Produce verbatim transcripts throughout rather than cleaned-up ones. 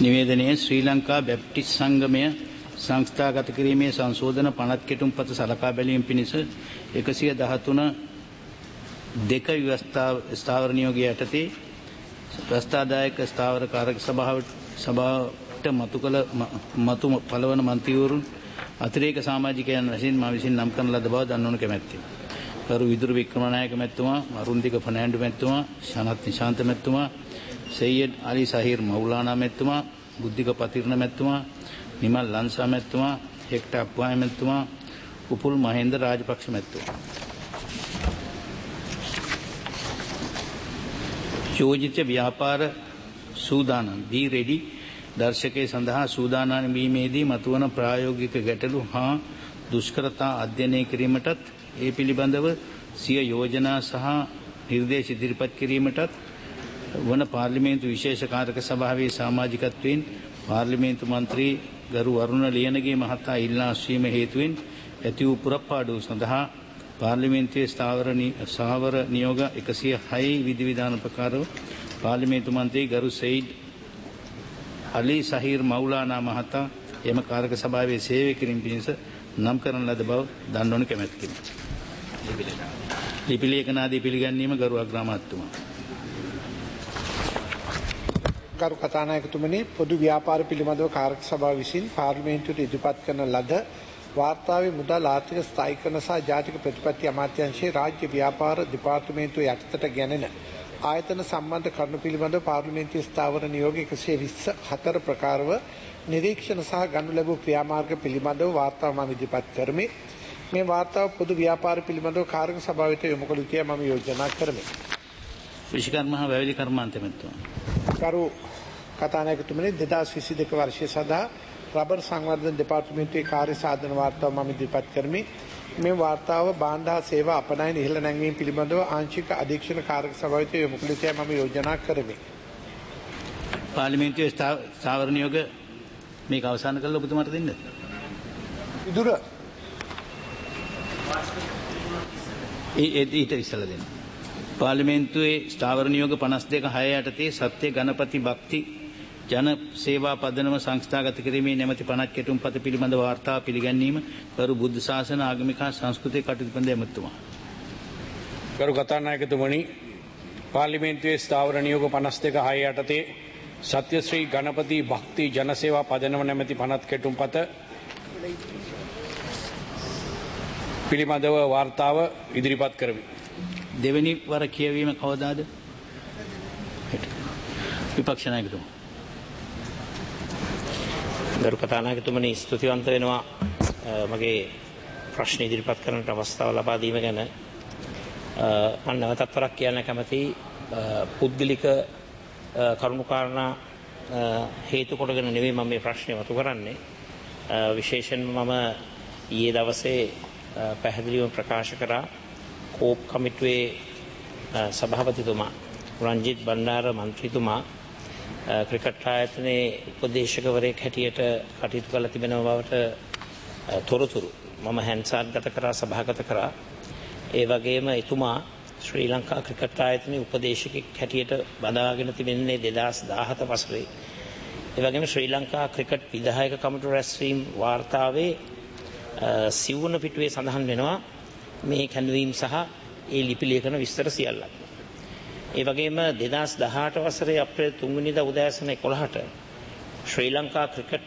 නිවේදනයේ ශ්‍රී Lanka Baptist සංගමය සංස්ථාගත කිරීමේ සංශෝධන පනත් කෙටුම්පත සලකා බැලීම පිණිස එකසිය දහතුන දෙක ව්‍යවස්ථා ස්ථාවර නියෝගය යටතේ ව්‍යවස්ථාදායක ස්ථාවර කාරක සභාවට සභාවට මතු කළ මතු පළවන මන්ත්‍රීවරුන් අතිරේක සමාජිකයන් වශයෙන් මා විසින් නම් කරන ලද බව දන්වනු කැමැත්තේ. කරු විදුරු වික්‍රමනායක මැතිතුමා, අරුන්දික ෆර්නෑන්ඩෝ මැතිතුමා, ශනත් නිශාන්ත මැතිතුමා, සයියද් අලි සහීර් මවුලානා මැතිතුමා, බුද්ධික පතිරණ මැතිතුමා, නිමල් ලන්සා මැතිතුමා, හෙක්ටර් අප්වාය මැතිතුමා, උපුල් මහේන්ද්‍ර රාජපක්ෂ මැතිතුමා. යෝජිත ව්‍යාපාර සූදානම් be ready දර්ශකයේ සඳහා සූදානම් වීමේදී මතුවන ප්‍රායෝගික ගැටලු හා දුෂ්කරතා අධ්‍යයනය කිරීමටත් ඒ පිළිබඳව සිය යෝජනා සහ නිර්දේශ ඉදිරිපත් කිරීමටත් වන පාර්ලිමේන්තු විශේෂ කාර්යක සභාවේ සමාජිකත්වයෙන් පාර්ලිමේන්තු මන්ත්‍රී ගරු අරුණ ලියනගේ මහතා ඉල්ලා අස්වීම හේතුවෙන් ඇති වූ පුරප්පාඩුව සඳහා පාර්ලිමේන්තුවේ ස්ථාවර සහවර නියෝග එකසිය හය විධිවිධාන ප්‍රකාරව පාර්ලිමේන්තු මන්ත්‍රී ගරු සයිඩ් අලි සහීර් මවුලානා මහතා එම කාර්යක සභාවේ සේවය කිරීම පිණිස නම් කරන ලද බව දන්වනු කැමැත්තෙමි. ලිපි ලේඛනාදී පිළිගැනීම ගරු අග්‍රාමාත්‍යතුමා. ගරු කතානායකතුමනි, පොදු ව්‍යාපාර පිළිබඳව කාර්යක සභාව විසින් පාර්ලිමේන්තුවට ඉදිරිපත් කරන ලද වාර්තාවේ මුදල් ආර්ථික ස්ථායීකරණ සහ ජාතික ප්‍රතිපත්ති අමාත්‍යාංශයේ රාජ්‍ය ව්‍යාපාර දෙපාර්තමේන්තුව යටතට ගැනෙන ආයතන සම්බන්ධ කරුණු පිළිබඳව පාර්ලිමේන්තුවේ ස්ථාවර නියෝග එකසිය විස්ස හතර ප්‍රකාරව නිරීක්ෂණ සහ ගනු ලැබූ ක්‍රියාමාර්ග පිළිබඳව වාර්තාව මම ඉදිරිපත් කරමි. මේ වාර්තාව පොදු ව්‍යාපාර පිළිබඳව කාර්යක සභාවට යොමු කළ යුතුයි මම යෝජනා කරමි. විශේෂකර්ම හා වැවිලි කර්මාන්ත මැතිතුමා. කරු කතානායකතුමනි, දෙදාස් විසි දෙක වර්ෂය සඳහා රබර් සංවර්ධන දෙපාර්තමේන්තුවේ කාර්ය සාධන වාර්තාව මම ඉදිරිපත් කරමි. මේ වාර්තාව භාණ්ඩ හා සේවා අපනයන ඉහළ නැංවීම පිළිබඳව ආංශික අධීක්ෂණ කාර්යක සභාවට යොමු කළ යුතුයි මම යෝජනා කරමි. පාර්ලිමේන්තුවේ ස්ථාවර නියෝග මේක අවසන් කරලා ඔබතුමාට දෙන්න. විදුර ඒ ඊට ඉස්සලා දෙන්න. පාර්ලිමේන්තුවේ ස්ථාවර නියෝග පනස් දෙක හය යටතේ සත්‍ය ගණපති භක්ති ජන සේවා පදනම සංස්ථාගත කිරීමේ නැමැති පනත් කෙටුම්පත පිළිබඳ වාර්තා පිළිගැනීම කරු බුද්ධ ශාසන ආගමික සංස්කෘතික කටයුතු පිළිබඳ ඇමතුමා. ගරු කතානායකතුමනි, පාර්ලිමේන්තුවේ ස්ථාවර නියෝග පනස් දෙක හය යටතේ සත්‍යශ්‍රී ගණපති භක්ති ජනසේවා පදනම නැමැති පනත් කෙටුම්පත පිළිබඳව වාර්තාව ඉදිරිපත් කරමි. දෙවැනි වර කියවීම කවදාද? විපක්ෂ නායකතුමා. ගරු කතානායකතුමනි, ස්තුතිවන්ත වෙනවා මගේ ප්‍රශ්න ඉදිරිපත් කරන්නට අවස්ථාව ලබා දීම ගැන. මම නැවතත් වරක් කියන්න කැමතියි, පුද්ගලික කරුණු කාරණා හේතු කොටගෙන නෙවෙයි මම මේ ප්‍රශ්නේ මතු කරන්නේ. විශේෂයෙන්ම මම ඊයේ දවසේ පැහැදිලිවම ප්‍රකාශ කරා කෝප් කමිටුවේ සභාපතිතුමා රංජිත් බණ්ඩාර මන්ත්‍රීතුමා ක්‍රිකට් ආයතනයේ උපදේශකවරයෙක් හැටියට කටයුතු කරලා තිබෙනවා බවට තොරතුරු මම හැන්සාත්ගත කරා, සභාගත කරා. ඒ වගේම එතුමා ශ්‍රී ලංකා ක්‍රිකට් ආයතනයේ උපදේශකෙක් හැටියට බදාගෙන තිබෙන්නේ දෙදාස් දාහත වසරේ. ඒ වගේම ශ්‍රී ලංකා ක්‍රිකට් විධායක කමිටු රැස්වීම වාර්තාවේ සිවුන පිටුවේ සඳහන් වෙනවා මේ කැඳවීම් සහ ඒ ලිපි ලේඛන විස්තර සියල්ලක්. ඒ වගේම දෙදාස් දහඅට වසරේ අප්‍රේල් තුන් වෙනිදා උදෑසන එකොළහට ශ්‍රී ලංකා ක්‍රිකට්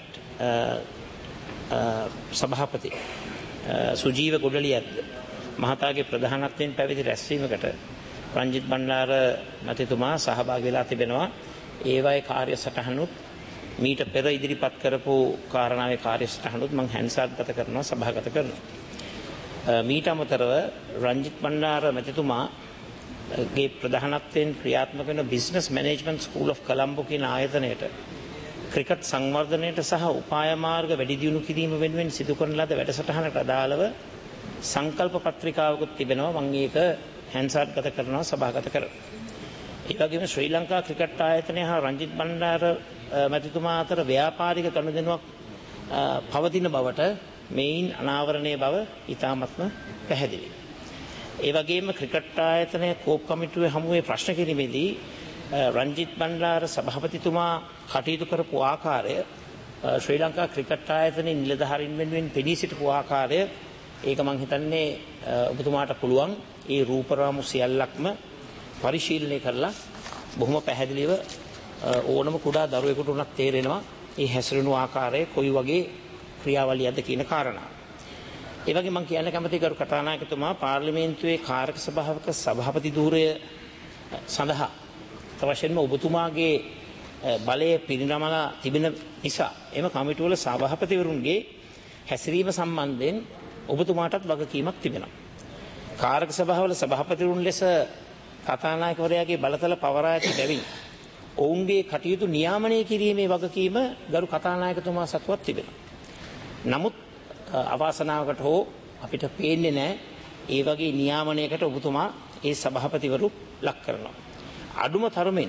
සභාපති සුජීව ගොඩලියත් මහතාගේ ප්‍රධානත්වයෙන් පැවති රැස්වීමකට රංජිත් බණ්ඩාර මැතිතුමා සහභාගී වෙලා තිබෙනවා. ඒවායේ කාර්ය සටහනුත් මීට පෙර ඉදිරිපත් කරපු කාරණාවේ කාර්ය සටහනුත් මම හැන්සාත්ගත කරනවා, සභාගත කරනවා. මීට අමතරව රංජිත් බණ්ඩාර මැතිතුමාගේ ප්‍රධානත්වයෙන් ක්‍රියාත්මක වෙන business management school of Colombo කියන ආයතනයට ක්‍රිකට් සංවර්ධනයට සහ උපාය මාර්ග වැඩි දියුණු කිරීම වෙනුවෙන් සිදු කරන ලද වැඩසටහනට අදාළව සංකල්ප පත්‍රිකාවකුත් තිබෙනවා. මම ඒක හැන්සාත්ගත කරනවා, සභාගත කරනවා. ඒ වගේම ශ්‍රී ලංකා ක්‍රිකට් ආයතනය හා රංජිත් බණ්ඩාර මැතිතුමා අතර ව්‍යාපාරික ගනුදෙනුවක් පවතින බවට මේයින් අනාවරණය බව ඉතාමත්ම පැහැදිලි. ඒ වගේම ක්‍රිකට් ආයතනය කෝප් කමිටුවේ හමුවේ ප්‍රශ්න කිරීමේදී රංජිත් බණ්ඩාර සභාපතිතුමා කටයුතු කරපු ආකාරය ශ්‍රී ලංකා ක්‍රිකට් ආයතනයේ නිලධාරීන් වෙනුවෙන් පෙනී සිටපු ආකාරය ඒක මම හිතන්නේ ඔබතුමාට පුළුවන් ඒ රූපරාමු සියල්ලක්ම පරිශීලනය කරලා බොහොම පැහැදිලිව ඕනම කුඩා දරුවෙකුට උනත් තේරෙනවා මේ හැසිරෙන ආකාරය කොයි වගේ ක්‍රියාවලියක්ද කියන කාරණා. ඒ වගේ මම කියන්න කැමතියි ගරු කතානායකතුමා පාර්ලිමේන්තුවේ කාර්ක සභාවක සභාපති ධූරය සඳහා අවශ්‍යම ඔබතුමාගේ බලය පිරිනමලා තිබෙන නිසා එම කමිටුවල සභාපතිවරුන්ගේ හැසිරීම සම්බන්ධයෙන් ඔබතුමාටත් වගකීමක් තිබෙනවා. කාර්ක සභාවල සභාපතිවරුන් ලෙස කතානායකවරයාගේ බලතල පවරා ඇති බැවින් ඔවුන්ගේ කටයුතු නියාමනය කිරීමේ වගකීම ගරු කතානායකතුමා සතුවත් තිබෙනවා. නමුත් අවාසනාවකට හෝ අපිට පේන්නේ නැහැ ඒ වගේ නියාමනයකට ඔබතුමා ඒ සභාපතිවරු ලක් කරනවා. අඩුම තරමින්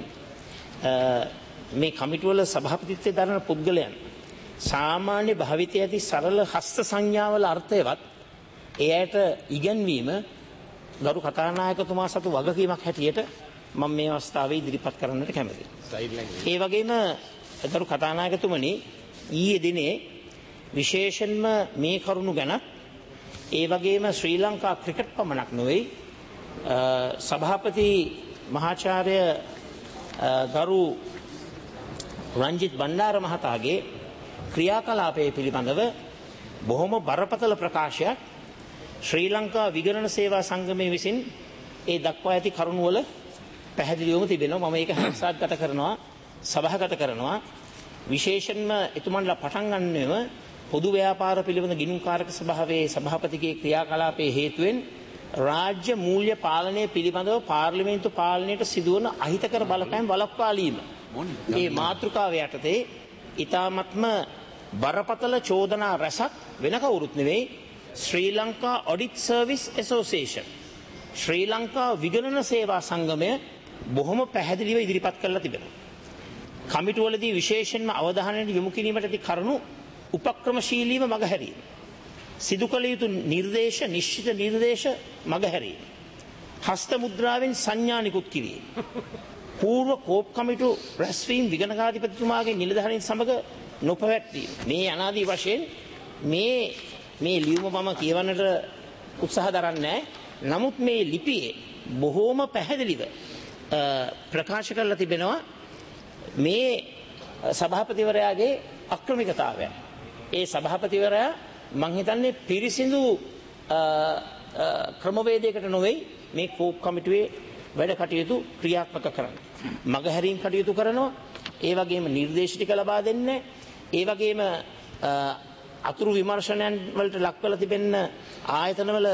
මේ කමිටුවල සභාපතිත්වයේ දරන පුද්ගලයන් සාමාන්‍ය භාවිතය ඇති සරල හස්ත සංඥාවල අර්ථයවත් එයට ඉගැන්වීම ගරු කතානායකතුමා සතු වගකීමක් හැටියට මම මේ අවස්ථාවේ ඉදිරිපත් කරන්නට කැමතියි. ඒ වගේම ගරු කතානායකතුමනි ඊයේ දිනේ විශේෂයෙන්ම මේ කරුණු ගැන ඒ වගේම ශ්‍රී ලංකා ක්‍රිකට් පමණක් නොවේ සභාපති මහාචාර්ය ගරු රංජිත් බණ්ඩාර මහතාගේ ක්‍රියාකලාපයේ පිළිබඳව බොහොම බරපතල ප්‍රකාශයක් ශ්‍රී ලංකා විගණන සේවා සංගමයේ විසින් ඒ දක්වා ඇති කරුණු වල පැහැදිලිවම තිබෙනවා. මම ඒක හස්සාගත කරනවා සභාගත කරනවා. විශේෂයෙන්ම එතුමන්ලා පටන් ගන්නවෙම පොදු ව්‍යාපාර පිළිබඳ ගිණුම්කාරක සභාවේ සභාපතිගේ ක්‍රියාකලාපයේ හේතුවෙන් රාජ්‍ය මූල්‍ය පාලනය පිළිබඳව පාර්ලිමේන්තු පාලනයට සිදුවන අහිතකර බලපෑම් වළක්වාලීම. මේ මාතෘකාව යටතේ ඊ타මත්ම බරපතල චෝදනා රැසක් වෙන කවුරුත් නෙවෙයි Sri Lanka audit service association Sri Lanka විගණන සේවා සංගමය බොහොම පැහැදිලිව ඉදිරිපත් කරලා තිබෙනවා. කමිටුවලදී විශේෂයෙන්ම අවධානයට යොමු කිරීමට ඇති කරුණු උපක්‍රමශීලීව මගහැරීම. සිදු කළ යුතු නිර්දේශ නිශ්චිත නිර්දේශ මගහැරීම. හස්ත මුද්‍රාවෙන් සංඥා නිකුත් කිරීම. పూర్ව කෝප් කමිටු රැස්වීම විගණකාධිපතිතුමාගේ නිලධාරීන් සමග නොපැවැත්වීම. මේ අනාදී වශයෙන් මේ මේ ලියුම මම කියවන්නට උත්සාහ දරන්නේ නමුත් මේ ලිපියේ බොහෝම පැහැදිලිව ප්‍රකාශ කරලා තිබෙනවා මේ සභාපතිවරයාගේ අක්‍රමිකතාවය. ඒ සභාපතිවරයා මං හිතන්නේ පිරිසිදු ක්‍රමවේදයකට නොවේ මේ කෝප් කමිටුවේ වැඩ කටයුතු ක්‍රියාත්මක කරන්න. මගහැරීම් කටයුතු කරනවා. ඒ වගේම නිර්දේශ ටික ලබා දෙන්නේ. ඒ වගේම අතුරු විමර්ශනයන් වලට ලක්වලා තිබෙන ආයතනවල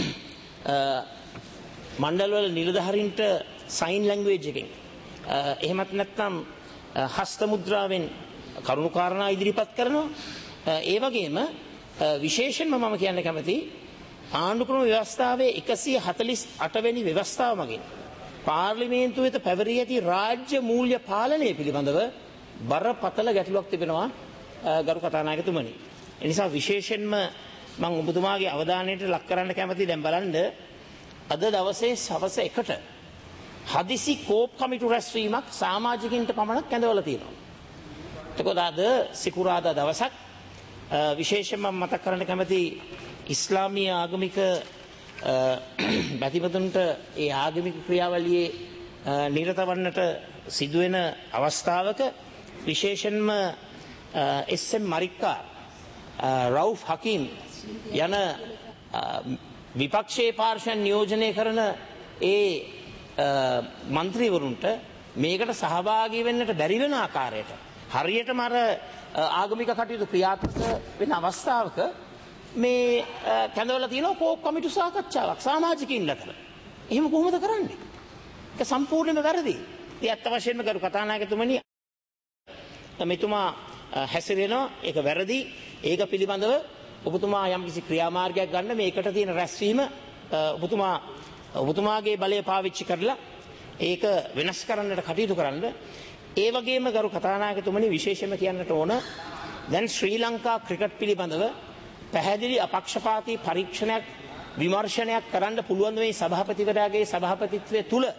මණ්ඩලවල නිලධාරීන්ට සයින් ලැන්ග්වේජ් එකෙන් එහෙමත් නැත්නම් හස්ත මුද්‍රාවෙන් කරුණු කාරණා ඉදිරිපත් කරනවා. ඒ වගේම විශේෂයෙන්ම මම කියන්න කැමති ආණ්ඩුක්‍රම ව්‍යවස්ථාවේ එකසිය හතළිස් අට වෙනි ව්‍යවස්ථාව මගින් පාර්ලිමේන්තුව වෙත පැවරී ඇති රාජ්‍ය මූල්‍ය පාලනය පිළිබඳව බරපතල ගැටලුවක් තිබෙනවා ගරු කතානායකතුමනි. ඒ නිසා විශේෂයෙන්ම මම ඔබතුමාගේ අවධානයට ලක් කරන්න කැමතියි. දැන් බලන්න අද දවසේ සවස එකට හදිසි කෝප් කමිටු රැස්වීමක් සමාජිකින්ට පමණක් කැඳවලා තියෙනවා. එතකොට අද සිකුරාදා දවසක් විශේෂයෙන්ම මතක් කරන්න කැමති ඉස්ලාමීය ආගමික බැතිමතුන්ට ඒ ආගමික ක්‍රියාවලියේ නිරත වන්නට සිදුවෙන අවස්ථාවක විශේෂයෙන්ම එස් එම් මරික්කා රවුෆ් හකීම් යන විපක්ෂයේ පාර්ශ්වයන් නියෝජනය කරන ඒ මන්ත්‍රීවරුන්ට මේකට සහභාගී වෙන්නට බැරි වෙන ආකාරයට හරියටම අර ආගමික කටයුතු ක්‍රියාත්මක වෙන අවස්ථාවක මේ කැඳවලා තියෙනවා කෝප් කමිටු සාකච්ඡාවක් සමාජිකින් අතර. එහෙම කොහොමද කරන්නේ? ඒක සම්පූර්ණයෙන්ම වැරදි. ඒ අත්ත වශයෙන්ම කරු කතානායකතුමනි මෙතුමා හැසිරෙනවා ඒක වැරදි. ඒක පිළිබඳව ඔබතුමා යම්කිසි ක්‍රියාමාර්ගයක් ගන්න මේකට තියෙන රැස්වීම ඔබතුමා ඔබතුමාගේ බලය පාවිච්චි කරලා ඒක වෙනස් කරන්නට කටයුතු කරන්න. ඒ වගේම ගරු කතානායකතුමනි විශේෂයෙන්ම කියන්නට ඕන දැන් ශ්‍රී ලංකා ක්‍රිකට් පිළිබඳව පැහැදිලි අපක්ෂපාතී පරීක්ෂණයක් විමර්ශනයක් කරන්න පුළුවන් මේ සභාපතිවරයාගේ සභාපතිත්වයේ තුල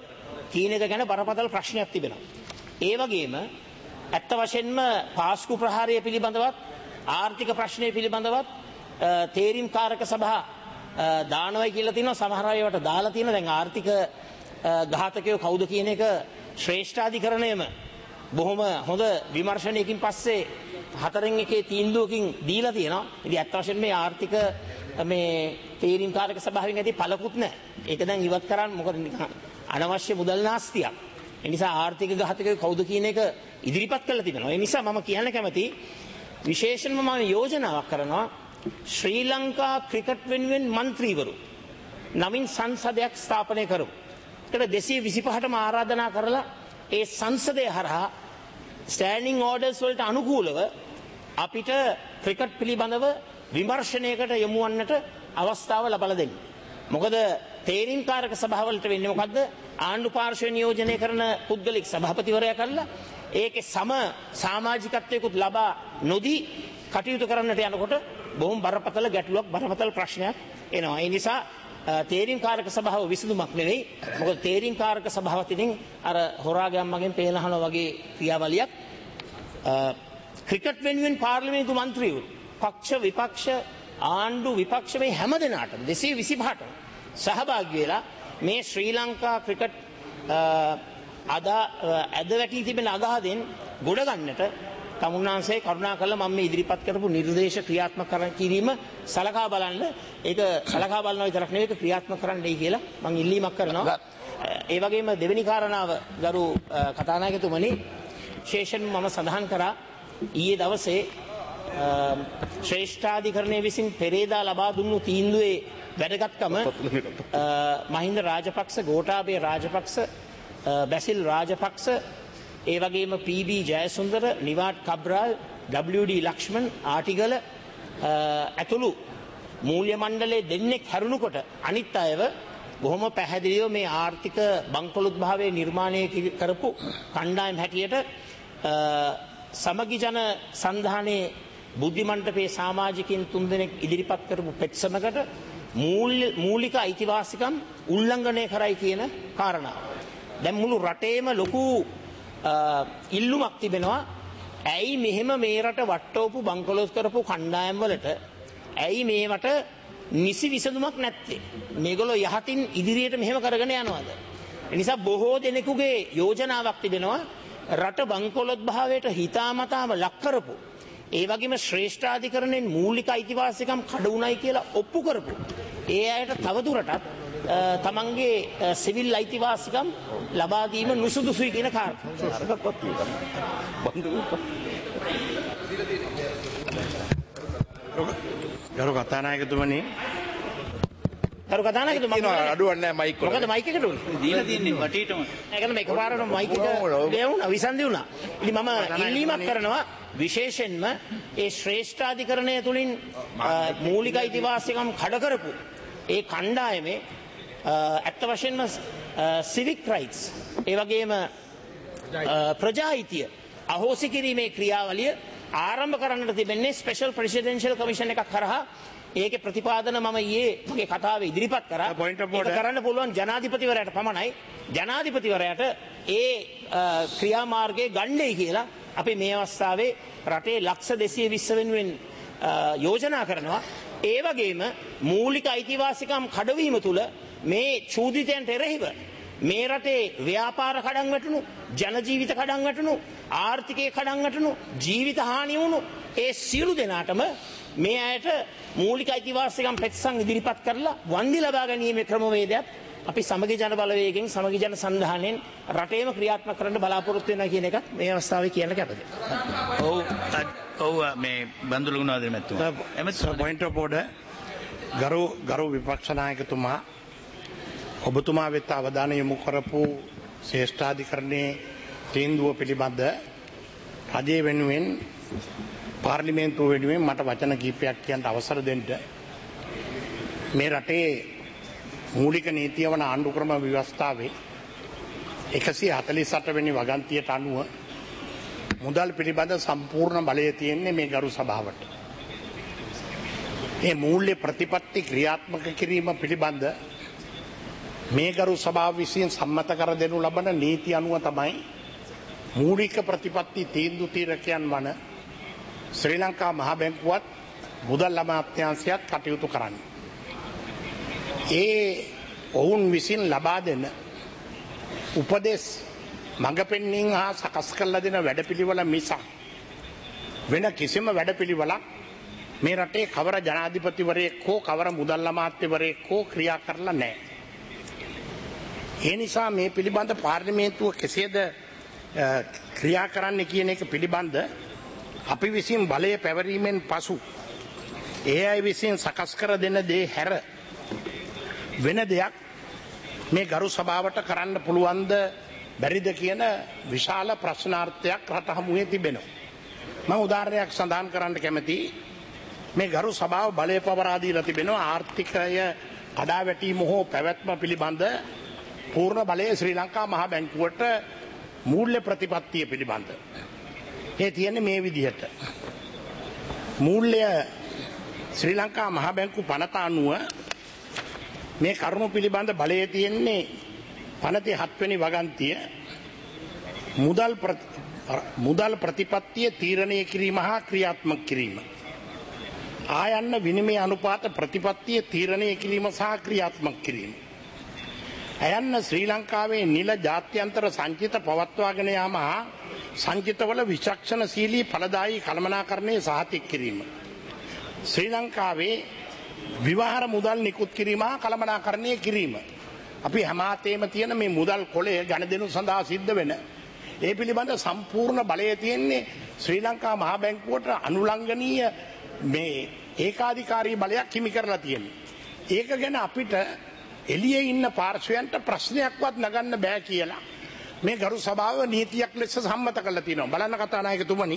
කියන එක ගැන බරපතල ප්‍රශ්නයක් තිබෙනවා. ඒ වගේම ඇත්ත වශයෙන්ම පාස්කු ප්‍රහාරය පිළිබඳවත් ආර්ථික ප්‍රශ්නය පිළිබඳවත් තේරීම් කාරක සභා දානවයි කියලා තියෙනවා. සමහර අය ඒවට දාලා තියෙනවා. දැන් ආර්ථික ඝාතකයෝ කවුද කියන එක ශ්‍රේෂ්ඨාධිකරණයම බොහොම හොඳ විමර්ශනයකින් පස්සේ හතරෙන් එකේ තීන්දුවකින් දීලා තියෙනවා. ඉතින් ඇත්ත වශයෙන්ම මේ ආර්ථික මේ තේරීම් කාරක සභාවෙන් ඇති පළකුත් නැහැ. ඒක දැන් ඉවත් කරන්න මොකද නිකන් අනවශ්‍ය මුදල් නාස්තියක්. ඒ නිසා ආර්ථික ඝාතකයෝ කවුද කියන එක ඉදිරිපත් කරලා තිබෙනවා. ඒ නිසා මම කියන්න කැමති විශේෂයෙන්ම මම යෝජනාවක් කරනවා ශ්‍රී ලංකා ක්‍රිකට් වෙනුවෙන් മന്ത്രിවරු නවීන සංසදයක් ස්ථාපනය කරමු. ඒකට දෙසිය විසිපහටම ආරාධනා කරලා ඒ සංසදය හරහා ස්ටෑන්ඩින් ඕඩර්ස් වලට අනුකූලව අපිට ක්‍රිකට් පිළිබඳව විමර්ශනයකට යොමු වන්නට අවස්ථාව ලබා දෙන්න. මොකද තේරීම් කාරක සභාවලට වෙන්නේ මොකද්ද? ආණ්ඩු පාර්ශ්වය නියෝජනය කරන පුද්ගලික සභාපතිවරයා කරලා ඒකේ සම සමාජිකත්වයකුත් ලබා නොදී කටයුතු කරන්නට යනකොට බොහොම බරපතල ගැටලුවක් බරපතල ප්‍රශ්නයක් එනවා. ඒ නිසා තේරීම් කාරක සභාව විසඳුමක් නෙවෙයි. මොකද තේරීම් කාරක සභාවත් ඉතින් අර හොරාගම් මගෙන් පේනහනවා වගේ ක්‍රියාවලියක්. ක්‍රිකට් වෙනුවෙන් පාර්ලිමේන්තු මන්ත්‍රීවරු පක්ෂ විපක්ෂ ආණ්ඩු විපක්ෂ මේ හැම දෙනාටම දෙසිය විසිපහට සහභාගී වෙලා මේ ශ්‍රී ලංකා ක්‍රිකට් අද ඇද වැටී තිබෙන අගහදෙන් ගොඩ ගන්නට තමුන්නාන්සේ කරුණා කළා මම මේ ඉදිරිපත් කරපු නිර්දේශ ක්‍රියාත්මක කරන්න කිරීම සලකා බලන්න. ඒක සලකා බලනවා විතරක් නෙවෙයි ක්‍රියාත්මක කරන්නයි කියලා මම ඉල්ලීමක් කරනවා. ඒ වගේම දෙවෙනි කාරණාව ගරු කතානායකතුමනි විශේෂයෙන්ම මම සඳහන් කරා ඊයේ දවසේ ශ්‍රේෂ්ඨාධිකරණය විසින් පෙරේදා ලබා දුන්නු තීන්දුවේ වැදගත්කම මහින්ද රාජපක්ෂ, ගෝඨාභය රාජපක්ෂ, බැසිල් රාජපක්ෂ, ඒ වගේම P B Jayasundara, Nivard Cabraal, W D Lakshman, Attygalle ඇතුළු මූල්‍ය මණ්ඩලයේ දෙන්නෙක් හැරුණුකොට අනිත් අයව බොහොම පැහැදිලිව මේ ආර්ථික බංකොලොත් භාවයේ නිර්මාණය කරපු කණ්ඩායම් හැටියට සමගි ජන සන්ධානයේ බුද්ධිමණ්ඩපයේ සමාජිකින් තුන්දෙනෙක් ඉදිරිපත් කරපු පෙත්සමකට මූලික අයිතිවාසිකම් උල්ලංඝනය කරයි කියන කාරණාව. දැන් මුළු රටේම ලොකු ඉල්ලුමක් තිබෙනවා. ඇයි මෙහෙම මේ රට වට්ටවපු බංකොලොත් කරපු කණ්ඩායම් වලට ඇයි මේවට නිසි විසඳුමක් නැත්තේ? මේගොල්ලෝ යහතින් ඉදිරියට මෙහෙම කරගෙන යනවාද? ඒ නිසා බොහෝ දෙනෙකුගේ යෝජනාවක් තිබෙනවා රට බංකොලොත් භාවයට හිතාමතාම ලක් කරපු, ඒ වගේම ශ්‍රේෂ්ඨාධිකරණයෙන් මූලික අයිතිවාසිකම් කඩ වුණයි කියලා ඔප්පු කරපු ඒ අයට තවදුරටත් තමන්ගේ සිවිල් අයිතිවාසිකම් ලබා දීම නුසුදුසුයි කියන කාරණා. ගරු කතානායකතුමනි, ගරු කතානායකතුමනි අඩුවක් නැහැ මයික් වල. මොකද මයික් එකට උනේ? දීලා තියන්නේ වටේටම. ඒකම එකපාරටම මයික් එක ගෙවුණා, විසන්දි වුණා. ඉතින් මම ඉල්ලීමක් කරනවා විශේෂයෙන්ම ඒ ශ්‍රේෂ්ඨාධිකරණය තුලින් මූලික අයිතිවාසිකම් කඩ කරපු ඒ කණ්ඩායමේ ඇත්ත වශයෙන්ම සිවික් රයිට්ස් ඒ වගේම ප්‍රජාහිතිය අහෝසි කිරීමේ ක්‍රියාවලිය ආරම්භ කරන්නට තිබෙන්නේ ස්පෙෂල් ප්‍රෙසිඩෙන්ෂල් කමිෂන් එකක් කරහා. ඒකේ ප්‍රතිපාදන මම ඊයේ මගේ කතාවේ ඉදිරිපත් කරා. ඒක කරන්න පුළුවන් ජනාධිපතිවරයාට පමණයි. ජනාධිපතිවරයාට ඒ ක්‍රියාමාර්ගයේ ගණ්ඩේ කියලා අපි මේ අවස්ථාවේ රටේ ලක්ෂ දෙසිය විස්ස වෙනුවෙන් යෝජනා කරනවා. ඒ වගේම මූලික අයිතිවාසිකම් කඩවීම තුළ මේ චූදිතයන්ට එරෙහිව මේ රටේ ව්‍යාපාර කඩන් වැටුණු, ජන ජීවිත කඩන් වැටුණු, ආර්ථිකයේ කඩන් වැටුණු, ජීවිත හානි වුණු ඒ සියලු දෙනාටම මේ අයට මූලික අයිතිවාසිකම් පෙත්සම් ඉදිරිපත් කරලා වන්දි ලබා ගැනීමේ ක්‍රමවේදයක් අපි සමගි ජන බලවේගයෙන්, සමගි ජන සන්ධානයෙන් රටේම ක්‍රියාත්මක කරන්න බලාපොරොත්තු වෙනවා කියන එකත් මේ අවස්ථාවේ කියන්න කැමතියි. ඔව් ඔව් මේ බන්දුල ගුණාද මැතිතුමා. එමෙතන පොයින්ට් ඔෆ් ඕඩර්. ගරු ගරු විපක්ෂ නායකතුමා, ඔබතුමා වෙත අවධානය යොමු කරපු ශ්‍රේෂ්ඨාධිකරණයේ තීන්දුව පිළිබඳ රජය වෙනුවෙන් පාර්ලිමේන්තුව වෙනුවෙන් මට වචන කිහිපයක් කියන්න අවසර දෙන්න. මේ රටේ මූලික නීතිය වන ආණ්ඩු ක්‍රම ව්‍යවස්ථාවේ එකසිය හතළිස් අට වෙනි වගන්තියට අනුව මුදල් පිළිබඳ සම්පූර්ණ බලය තියෙන්නේ මේ ගරු සභාවට. මේ මූල්‍ය ප්‍රතිපත්ති ක්‍රියාත්මක කිරීම පිළිබඳ මේ ගරු සභාව විසින් සම්මත කර දෙනු ලබන නීති අනුව තමයි මූලික ප්‍රතිපත්ති තීන්දුව තීරකයන් වන ශ්‍රී ලංකා මහ බැංකුවත් මුදල් අමාත්‍යාංශයත් කටයුතු කරන්නේ. ඒ ඔවුන් විසින් ලබා දෙන උපදෙස් මඟ පෙන්වීම හා සකස් කරලා දෙන වැඩපිළිවෙල මිස වෙන කිසිම වැඩපිළිවෙලක් මේ රටේ කවර ජනාධිපතිවරයෙක් හෝ කවර මුදල් අමාත්‍යවරයෙක් හෝ ක්‍රියා කරලා නැහැ. ඒ නිසා මේ පිළිබඳ පාර්ලිමේන්තුව කෙසේද ක්‍රියා කරන්න කියන එක පිළිබඳ අපි විසින් බලය පැවරීමෙන් පසු ඒ අය විසින් සකස් කර දෙන දේ හැර වෙන දෙයක් මේ ගරු සභාවට කරන්න පුළුවන්ද බැරිද කියන විශාල ප්‍රශ්නාර්ථයක් රට හමුවේ තිබෙනවා. මම උදාහරණයක් සඳහන් කරන්න කැමතියි. මේ ගරු සභාව බලය පවරා දීලා තිබෙනවා ආර්ථිකය කඩාවැටීම හෝ පැවැත්ම පිළිබඳ පූර්ණ බලය ශ්‍රී ලංකා මහ බැංකුවට මූල්‍ය ප්‍රතිපත්තිය පිළිබඳ. ඒ තියෙන්නේ මේ විදිහට. මූල්‍ය ශ්‍රී ලංකා මහ බැංකු පනත අනුව මේ කරුණු පිළිබඳ බලය තියෙන්නේ පනතේ හත්වෙනි වගන්තිය මුදල් මුදල් ප්‍රතිපත්තිය තීරණය කිරීම හා ක්‍රියාත්මක කිරීම. ආයන්න විනිමය අනුපාත ප්‍රතිපත්තිය තීරණය කිරීම සහ ක්‍රියාත්මක කිරීම. අයන්න ශ්‍රී ලංකාවේ නිල ජාත්‍යන්තර සංචිත පවත්වාගෙන යාම හා සංචිතවල විචක්ෂණශීලී ඵලදායී කළමනාකරණය සහතික කිරීම. ශ්‍රී ලංකාවේ විවහාර මුදල් නිකුත් කිරීම හා කළමනාකරණය කිරීම. අපි හැමාතේම තියෙන මේ මුදල් කොලය ගණදෙනු සඳහා සිද්ධ වෙන ඒ පිළිබඳ සම්පූර්ණ බලය තියෙන්නේ ශ්‍රී ලංකා මහ බැංකුවට අනුලංඝනීය මේ ඒකාධිකාරී බලයක් හිමි කරලා තියෙනවා. ඒක ගැන අපිට එළියේ ඉන්න පාර්ශවයන්ට ප්‍රශ්නයක්වත් නගන්න බෑ කියලා මේ ගරු සභාව නීතියක් ලෙස සම්මත කරලා තියෙනවා. බලන්න කතානායකතුමනි.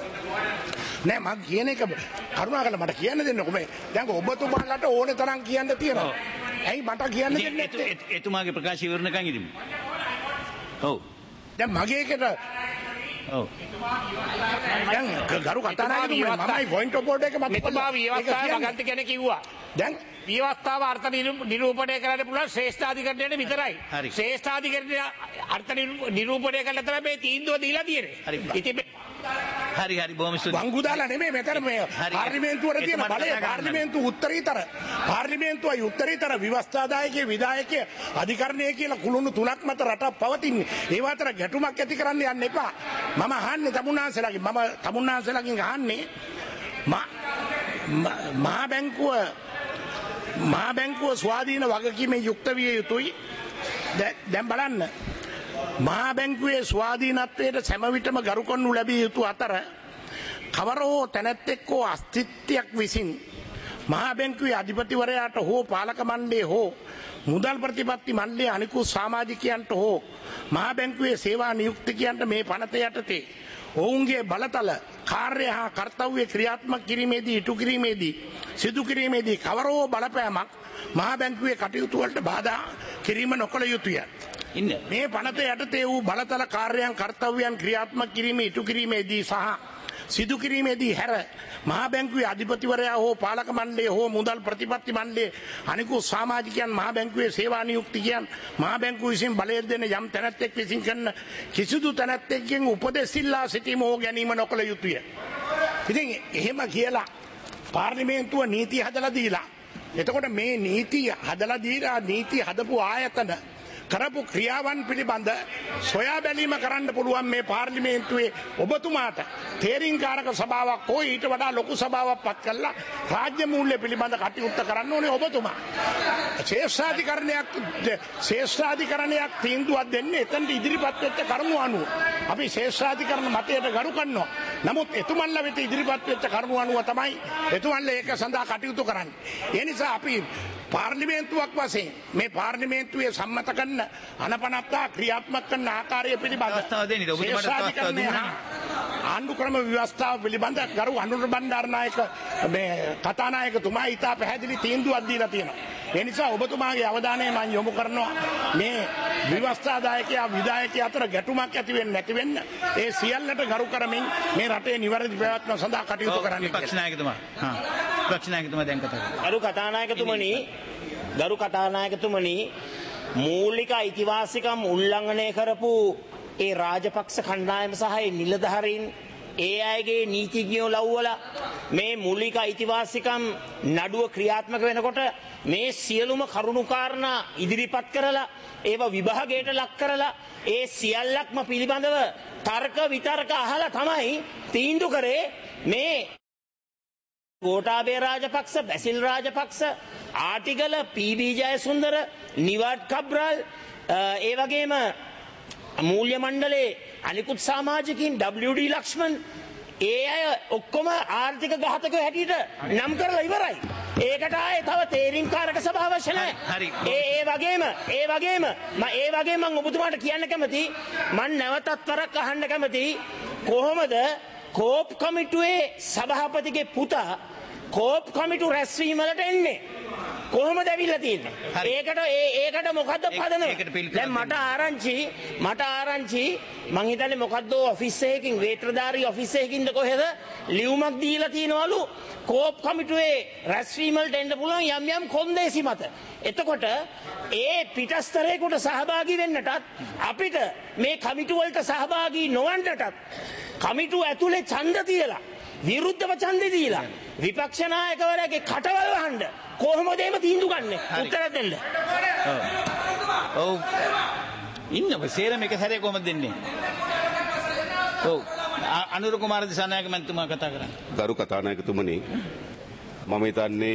නෑ මම කියන එක කරුණාකරලා මට කියන්න දෙන්නකෝ මේ. දැන් ඔබතුමාලට ඕනේ තරම් කියන්න තියෙනවා. ඇයි මට කියන්න දෙන්නේ නැත්තේ? එතුමාගේ ප්‍රකාශය ඉවරනකන් ඉදිමු. ඔව්. දැන් මගේ එකට ඔව්. දැන් ගරු කතානායකතුමනි මමයි පොයින්ට් ඔෆ් බෝඩ් එක මත මෙතුමා විවස්ථාව වගන්ති කෙනෙක් කිව්වා. දැන් විවස්ථාව අර්ථ නිරූපණය කරන්න පුළුවන් ශ්‍රේෂ්ඨාධිකරණයට විතරයි. හරි. ශ්‍රේෂ්ඨාධිකරණය අර්ථ නිරූපණය කරලා තමයි මේ තීන්දුව දීලා තියෙන්නේ. හරි. ඉතින් හරි හරි බොහොම ස්තුතියි. වංගු දාලා නෙමෙයි මෙතන මේ හරි. පාර්ලිමේන්තුවට තියෙන එතුමාට බලය කතා කරන්න. පාර්ලිමේන්තුව උත්තරීතර පාර්ලිමේන්තුවයි උත්තරීතර විවස්ථාදායකයේ විධායකයේ අධිකරණයේ කියලා කුළුණු තුනක් මත රටක් පවතින්නේ. ඒව අතර ගැටුමක් ඇති කරන්න යන්න එපා. මම අහන්නේ තමුන්නාන්සලාගෙන් මම තමුන්නාන්සලාගෙන් අහන්නේ මහා බැංකුව මහා බැංකුව ස්වාධීන වගකීමේ යුක්ත විය යුතුයි. දැන් බලන්න මහා බැංකුවේ ස්වාධීනත්වයට සෑම විටම ගරු කරනු ලැබිය යුතු අතර කවර හෝ තැනැත්තෙක් හෝ අස්තිත්වයක් විසින් මහා බැංකුවේ අධිපතිවරයාට හෝ පාලක මණ්ඩලයේ හෝ මුදල් ප්‍රතිපත්ති මණ්ඩලයේ අනිකුත් සමාජිකයන්ට හෝ මහා බැංකුවේ සේවා නියුක්තිකයන්ට මේ පනත යටතේ ඔවුන්ගේ බලතල කාර්ය හා කර්තව්‍ය ක්‍රියාත්මක කිරීමේදී ඉටු කිරීමේදී සිදු කිරීමේදී කවර හෝ බලපෑමක් මහා බැංකුවේ කටයුතු වලට බාධා කිරීම නොකළ යුතුය. ඉන්න. මේ පනත යටතේ වූ බලතල කාර්යයන් කර්තව්‍යයන් ක්‍රියාත්මක කිරීමේ ඉටු කිරීමේදී සහ සිදු කිරීමේදී හැර මහා බැංකුවේ අධිපතිවරයා හෝ පාලක මණ්ඩලය හෝ මුදල් ප්‍රතිපත්ති මණ්ඩලයේ අනිකුත් සමාජිකයන් මහා බැංකුවේ සේවා නියුක්තිකයන් මහා බැංකුව විසින් බලය දෙන යම් තැනැත්තෙක් විසින් කරන කිසිදු තැනැත්තෙක්ගෙන් උපදෙස් ඉල්ලා සිටීම හෝ ගැනීම නොකළ යුතුය. ඉතින් එහෙම කියලා පාර්ලිමේන්තුව නීති හදලා දීලා එතකොට මේ නීති හදලා දීලා නීති හදපු ආයතන කරපු ක්‍රියාවන් පිළිබඳ සොයා බැලීම කරන්න පුළුවන් මේ පාර්ලිමේන්තුවේ ඔබතුමාට තේරීම්කාරක සභාවක් හෝ ඊට වඩා ලොකු සභාවක් පත් කළා රාජ්‍ය මූල්‍ය පිළිබඳ කටයුත්ත කරන්න ඕනේ ඔබතුමා. ශේෂ්ඨාධිකරණයක් ශේෂ්ඨාධිකරණයක් තීන්දුවක් දෙන්නේ එතනට ඉදිරිපත් වෙච්ච කරුණු අනුව. අපි ශේෂ්ඨාධිකරණ මතයට ගරු කරනවා. නමුත් එතුමන්ලා වෙත ඉදිරිපත් වෙච්ච කරුණු අනුව තමයි එතුමන්ලා ඒක සඳහා කටයුතු කරන්නේ. ඒ නිසා අපි පාර්ලිමේන්තුවක් වශයෙන් මේ පාර්ලිමේන්තුවේ සම්මත කරන අනපනත්තා ක්‍රියාත්මක කරන ආකාරය පිළිබඳ අවස්ථාව දෙන්න. ඔබතුමාට අවස්ථාව දුන්නා. ආණ්ඩුක්‍රම ව්‍යවස්ථාව පිළිබඳ ගරු අනුර බණ්ඩාරනායක මේ කතානායකතුමා ඊට පැහැදිලි තීන්දුවක් දීලා තියෙනවා. ඒ නිසා ඔබතුමාගේ අවධානය මම යොමු කරනවා මේ ව්‍යවස්ථාදායකයා විධායකයා අතර ගැටුමක් ඇති වෙන්නේ නැති වෙන්න ඒ සියල්ලට ගරු කරමින් මේ රටේ නිවැරදි පැවැත්ම සඳහා කටයුතු කරන්න කියලා. විපක්ෂ නායකතුමා. හා. විපක්ෂ නායකතුමා දැන් කතා කරනවා. ගරු කතානායකතුමනි ගරු කතානායකතුමනි මූලික අයිතිවාසිකම් උල්ලංඝනය කරපු ඒ රාජපක්ෂ කණ්ඩායම සහ ඒ නිලධාරීන් ඒ අයගේ නීතිඥයෝ ලව්වලා මේ මූලික අයිතිවාසිකම් නඩුව ක්‍රියාත්මක වෙනකොට මේ සියලුම කරුණු කාරණා ඉදිරිපත් කරලා ඒව විභාගයට ලක් කරලා ඒ සියල්ලක්ම පිළිබඳව තර්ක විතර්ක අහලා තමයි තීන්දුව කරේ මේ ගෝඨාභය රාජපක්ෂ, බැසිල් රාජපක්ෂ, ආටිගල, පී.බී. ජයසුන්දර, නිවාඩ් කබ්‍රාල්, ඒ වගේම මූල්‍ය මණ්ඩලයේ අනිකුත් සමාජිකින් ඩබ්ලිව්.ඩී. ලක්ෂ්මන් ඒ අය ඔක්කොම ආර්ථික ඝාතකයෝ හැටියට නම් කරලා ඉවරයි. ඒකට ආයේ තව තේරීම්කාරක සභාව අවශ්‍ය නැහැ. ඒ ඒ වගේම ඒ වගේම මම ඒ වගේම මම ඔබතුමාට කියන්න කැමතියි. මම නැවතත් වරක් අහන්න කැමතියි. කොහොමද කෝප් කමිටුවේ සභාපතිගේ පුතා කෝප් කමිටු රැස්වීම වලට එන්නේ? කොහොමද ඇවිල්ලා තියෙන්නේ? ඒකට ඒ ඒකට මොකද්ද පදනම? දැන් මට ආරංචි මට ආරංචි මං හිතන්නේ මොකද්ද ඔෆිස් එකකින් වේටර්ධාරී ඔෆිස් එකකින්ද කොහෙද ලියුමක් දීලා තියනවලු කෝප් කමිටුවේ රැස්වීම වලට එන්න පුළුවන් යම් යම් කොන්දේසි මත. එතකොට ඒ පිටස්තරයකට සහභාගී වෙන්නටත් අපිට මේ කමිටු වලට සහභාගී නොවන්නටත් කමිටු ඇතුලේ ඡන්ද තියලා විරුද්ධව ඡන්දෙ දීලා විපක්ෂ නායකවරයාගේ කටවල් වහන්න කොහොමද එහෙම තීන්දුව ගන්නෙ? උත්තර දෙන්න. ඔව්. ඉන්න ඔබ සේරම එක සැරේ කොහොමද දෙන්නේ? ඔව්. අනුර කුමාර දිසානායක මන්තුමා කතා කරන්නේ. ගරු කතානායකතුමනි, මම හිතන්නේ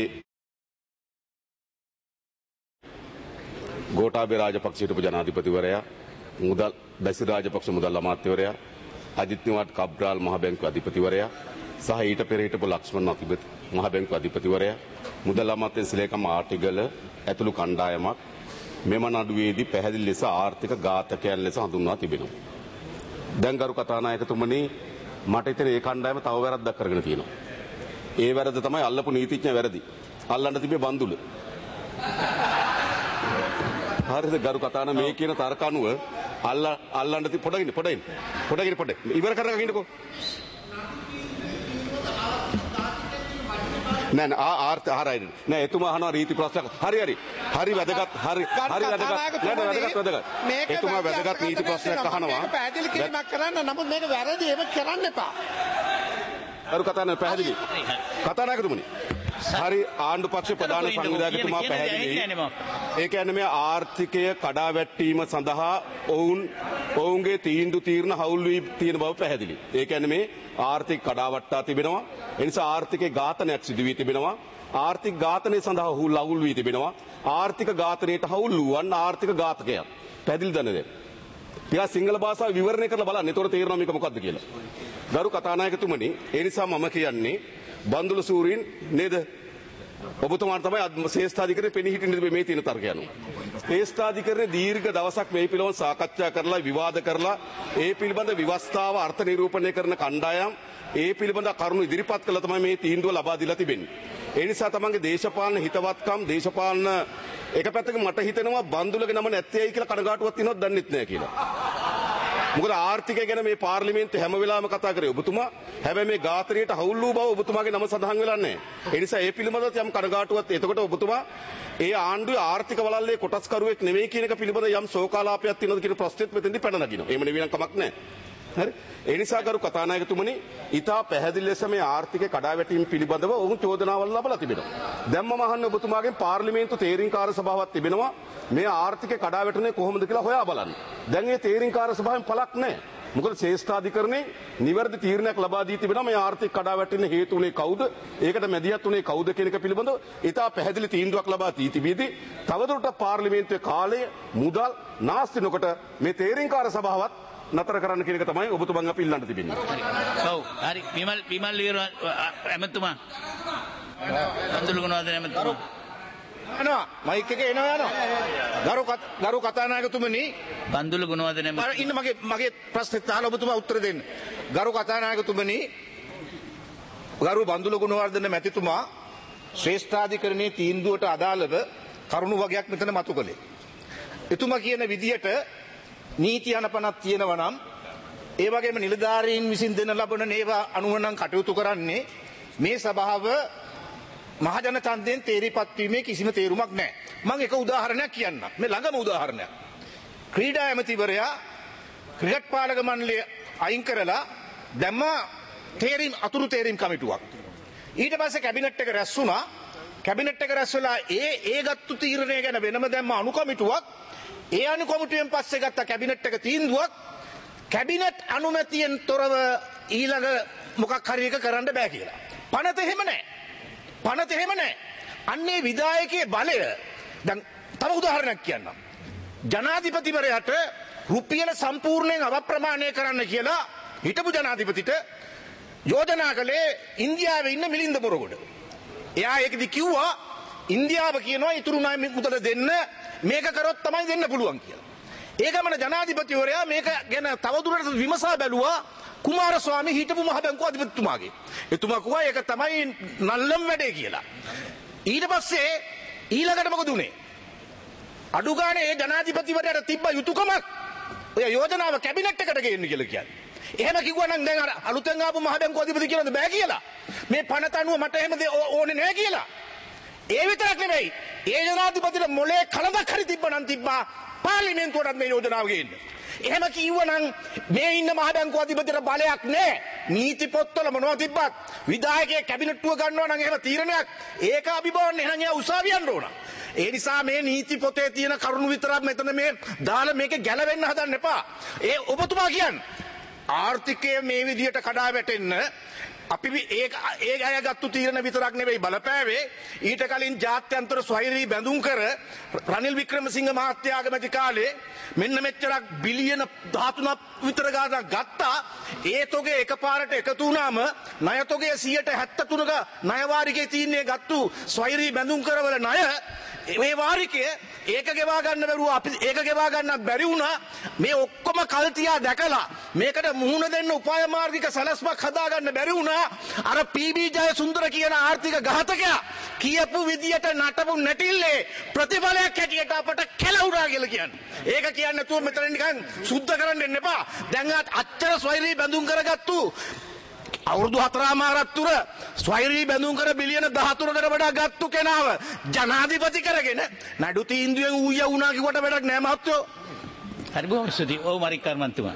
ගෝඨාභය රාජපක්ෂ හිටපු ජනාධිපතිවරයා, මුදල් බැසිල් රාජපක්ෂ මුදල් අමාත්‍යවරයා, අජිත් නිවාඩ් කබ්‍රාල් මහ බැංකු අධිපතිවරයා සහ ඊට පෙර හිටපු ලක්ෂ්මන් අතිබත් මහ බැංකු අධිපතිවරයා, මුදල් අමාත්‍ය සිලේකම් ආටිගල ඇතුළු කණ්ඩායමක් මෙම නඩුවේදී පැහැදිලි ලෙස ආර්ථික ඝාතකයන් ලෙස හඳුන්වා තිබෙනවා. දැන් ගරු කතානායකතුමනි, මට හිතෙන ඒ කණ්ඩායම තව වැරද්දක් කරගෙන තියෙනවා. ඒ වැරද්ද තමයි අල්ලපු නීතිඥ වැරදි. අල්ලන්න තිබේ බන්දුල. හරිද ගරු කතාන මේ කියන තර්ක අනුව අල්ල අල්ලන්න ති පොඩකින් පොඩකින් පොඩකින් පොඩ ඉවර කරගෙන ඉන්නකෝ. නෑ නෑ ආර්ථ හරියි නෑ එතුමා අහනවා රීති ප්‍රශ්නයක්. හරි හරි හරි වැදගත් හරි හරි වැදගත් නෑ වැදගත් වැදගත් එතුමා වැදගත් නීති ප්‍රශ්නයක් අහනවා. මේක පැහැදිලි කිරීමක් කරන්න. නමුත් මේක වැරදි එහෙම කරන්න එපා. ගරු කතාන පැහැදිලි කතානායකතුමනි, හරි ආණ්ඩු පක්ෂ ප්‍රධාන සංවිධායකතුමා පැහැදිලි. ඒ කියන්නේ මේ ආර්ථිකය කඩාවැටීම සඳහා ඔවුන් ඔවුන්ගේ තීන්දුව තීරණ හවුල් වී තියෙන බව පැහැදිලි. ඒ කියන්නේ මේ ආර්ථික කඩාවට්ටා තිබෙනවා. ඒ නිසා ආර්ථිකේ ඝාතනයක් සිදු වී තිබෙනවා. ආර්ථික ඝාතනය සඳහා ඔහු ලවුල් වී තිබෙනවා. ආර්ථික ඝාතනයට හවුල් වූවන් ආර්ථික ඝාතකයන්. පැහැදිලිද නේද? ටිකක් සිංහල භාෂාව විවරණය කරලා බලන්න. එතකොට තේරෙනවා මේක මොකක්ද කියලා. ගරු කතානායකතුමනි, ඒ නිසා මම කියන්නේ බන්දුල සූරීන් නේද? ඔබතුමාට තමයි ශ්‍රේෂ්ඨාධිකරණය පෙනී හිටින්නේ මේ තියෙන තර්ක යනවා. ශ්‍රේෂ්ඨාධිකරණය දීර්ඝ දවසක් මේ පිළිබඳව සාකච්ඡා කරලා විවාද කරලා ඒ පිළිබඳ විවස්ථාව අර්ථ නිරූපණය කරන කණ්ඩායම් ඒ පිළිබඳ කරුණු ඉදිරිපත් කළා තමයි මේ තීන්දුව ලබා දීලා තිබෙන්නේ. ඒ නිසා තමන්ගේ දේශපාලන හිතවත්කම් දේශපාලන එක පැත්තක මට හිතෙනවා බන්දුලගේ නම නැත්තේයි කියලා කනගාටුවක් තියෙනවද දන්නෙත් නැහැ කියලා. මොකද ආර්ථිකය ගැන මේ පාර්ලිමේන්තුවේ හැම වෙලාවෙම කතා කරේ ඔබතුමා. හැබැයි මේ ඝාතනයට හවුල් වූ බව ඔබතුමාගේ නම සඳහන් වෙලා නැහැ. ඒ නිසා ඒ පිළිබඳව යම් කනගාටුවක්. එතකොට ඔබතුමා ඒ ආණ්ඩුවේ ආර්ථික වලල්ලේ කොටස්කරුවෙක් නෙවෙයි කියන එක පිළිබඳව යම් ශෝකාලාපයක් තියෙනවද කියන ප්‍රශ්නෙත් මෙතෙන්දී පැන නගිනවා. එහෙම නෙවෙයි නම් කමක් නැහැ. හරි. ඒ නිසා ගරු කතානායකතුමනි, ඊටා පැහැදිලි ලෙස මේ ආර්ථිකේ කඩාවැටීම පිළිබඳව ඔවුන් චෝදනාවල් ලබලා තිබෙනවා. දැන් මම අහන්නේ ඔබතුමාගෙන් පාර්ලිමේන්තු තේරීම්කාර සභාවක් තිබෙනවා. මේ ආර්ථිකේ කඩාවැටුනේ කොහොමද කියලා හොයා බලන්න. දැන් මේ තේරීම්කාර සභාවෙන් පළක් නැහැ. මොකද ශ්‍රේෂ්ඨාධිකරණේ නිවැරදි තීරණයක් ලබා දී තිබෙනවා. මේ ආර්ථික කඩාවැටෙන්න හේතු උනේ කවුද? ඒකට මැදිහත් උනේ කවුද කියන එක පිළිබඳව ඊටා පැහැදිලි තීන්දුවක් ලබා දී තිබෙදී තවදුරටත් පාර්ලිමේන්තුවේ කාලය මුදල් නාස්ති නොකොට මේ තේරීම්කාර සභාවත් නතර කරන්න කියන එක තමයි ඔබතුමන් අපි ඉල්ලන්න තිබෙන්නේ. ඔව් හරි. විමල් විමල් විර එමෙතුමා අඳුළු ගුණවර්ධන එමෙතුමා අනවා මයික් එක එනවා යනවා. ගරු ගරු කතානායකතුමනි, බන්දුල ගුණවර්ධන එමෙතුමා ඉන්න මගේ මගේ ප්‍රශ්නෙට අහලා ඔබතුමා උත්තර දෙන්න. ගරු කතානායකතුමනි, ගරු බන්දුල ගුණවර්ධන මැතිතුමා ශ්‍රේෂ්ඨාධිකරණයේ තීන්දුවට අදාළව කරුණු වගේක් මෙතන මතු කළේ. එතුමා කියන විදියට නීති අනපනක් තියෙනවා නම් ඒ වගේම නිලධාරීන් විසින් දෙන ලබන ඒවා අනුව නම් කටයුතු කරන්නේ මේ සභාව මහජන ඡන්දයෙන් තේරීපත් වීමේ කිසිම තේරුමක් නැහැ. මම එක උදාහරණයක් කියන්නම්. මේ ළඟම උදාහරණයක්. ක්‍රීඩා ඇමතිවරයා ක්‍රිකට් පාලක මණ්ඩලය අයින් කරලා දැම්ම තේරීම් අතුරු තේරීම් කමිටුවක්. ඊට පස්සේ කැබිනට් එක රැස් වුණා. කැබිනට් එක රැස් වෙලා ඒ ඒ ගත්තු තීරණය ගැන වෙනම දැම්ම අනු කමිටුවක්. ඒ අනු කමිටුවෙන් පස්සේ ගත්ත කැබිනට් එක තීන්දුවක්. කැබිනට් අනුමැතියෙන් තොරව ඊළඟ මොකක් හරි එක කරන්න බෑ කියලා. පනත එහෙම නැහැ. පනත එහෙම නැහැ. අන්නේ විධායකයේ බලය දැන් තව උදාහරණයක් කියන්නම්. ජනාධිපතිවරයාට රුපියල සම්පූර්ණයෙන් අවප්‍රමාණය කරන්න කියලා හිටපු ජනාධිපතිට යෝජනා කළේ ඉන්දියාවේ ඉන්න මිලින්ද මොරගොඩ. එයා ඒකදි කිව්වා ඉන්දියාව කියනවා ඉතුරු ණය මුදල දෙන්න මේක කරොත් තමයි දෙන්න පුළුවන් කියලා. ඒ ගමන ජනාධිපතිවරයා මේක ගැන තවදුරටත් විමසා බැලුවා කුමාරස්වාමී හිටපු මහ බැංකුව අධිපතිතුමාගේ. එතුමා කිව්වා ඒක තමයි නල්ලම් වැඩේ කියලා. ඊට පස්සේ ඊළඟට මොකද උනේ? අඩු ගානේ ඒ ජනාධිපතිවරයාට තිබ්බ යුතුයකමක් ඔය යෝජනාව කැබිනට් එකට ගේන්න කියලා කියන්නේ. එහෙම කිව්වා නම් දැන් අර අලුතෙන් ආපු මහ බැංකුව අධිපති කියනද බෑ කියලා. මේ පනත අනුව මට එහෙම ඕනේ නැහැ කියලා. ඒ විතරක් නෙමෙයි. ඒ ජනාධිපතිට මොලේ කලබක් හරි තිබ්බනම් තිබ්බා පාර්ලිමේන්තුවටත් මේ යෝජනාව ගේන්න. එහෙම කිව්වනම් මේ ඉන්න මහ බැංකුව අධිපතිට බලයක් නැහැ. නීති පොත්වල මොනවද තිබ්බත් විධායකයේ කැබිනට්ටුව ගන්නවා නම් එහෙම තීරණයක් ඒක අභිභවන්න එහෙනම් එයා උසාවිය යන්න ඕන. ඒ නිසා මේ නීති පොතේ තියෙන කරුණු විතරක් මෙතන මේ දාලා මේක ගැලවෙන්න හදන්න එපා. ඒ ඔබතුමා කියන්නේ ආර්ථිකය මේ විදියට කඩා වැටෙන්න අපි ඒ ඒ අය ගත්තු තීරණ විතරක් නෙවෙයි බලපෑවේ ඊට කලින් ජාත්‍යන්තර ස්වෛරී බැඳුම් කර රනිල් වික්‍රමසිංහ මහත්තයා අගමැති කාලේ මෙන්න මෙච්චරක් බිලියන දහතුනක් විතර ගාණක් ගත්තා. ඒ තොගේ එකපාරට එකතු වුණාම ණය තොගේ සියයට හැත්තෑ තුනක ණය වාරිකේ තීරණය ගත්තු ස්වෛරී බැඳුම් කරවල ණය මේ වාරිකය ඒක ගෙවා ගන්න බැරුව අපි ඒක ගෙවා ගන්නත් බැරි වුණා. මේ ඔක්කොම කල්තියා දැකලා මේකට මුහුණ දෙන්න උපාය මාර්ගික සැලැස්මක් හදා ගන්න බැරි වුණා. අර පී.බී. ජයසුන්දර කියන ආර්ථික ඝාතකයා කියපු විදියට නටපු නැටිල්ලේ ප්‍රතිඵලයක් හැටියට අපට කෙලවුණා කියලා කියන්නේ. ඒක කියන්නේ නැතුව මෙතන නිකන් සුද්ධ කරන්න එන්න එපා. දැන් අච්චර ස්වෛරී බැඳුම් කරගත්තු අවුරුදු හතරමාරක් තුර ස්වෛරී බැඳුම් කර බිලියන දහතුනකට වඩා ගත්තු කෙනාව ජනාධිපති කරගෙන නඩු තීන්දුවෙන් ඌය වුණා කිව්වට වැඩක් නෑ මහත්තයෝ. හරි බොහොම ස්තුතියි. ඔව් මරික් කර්මන්තුමා.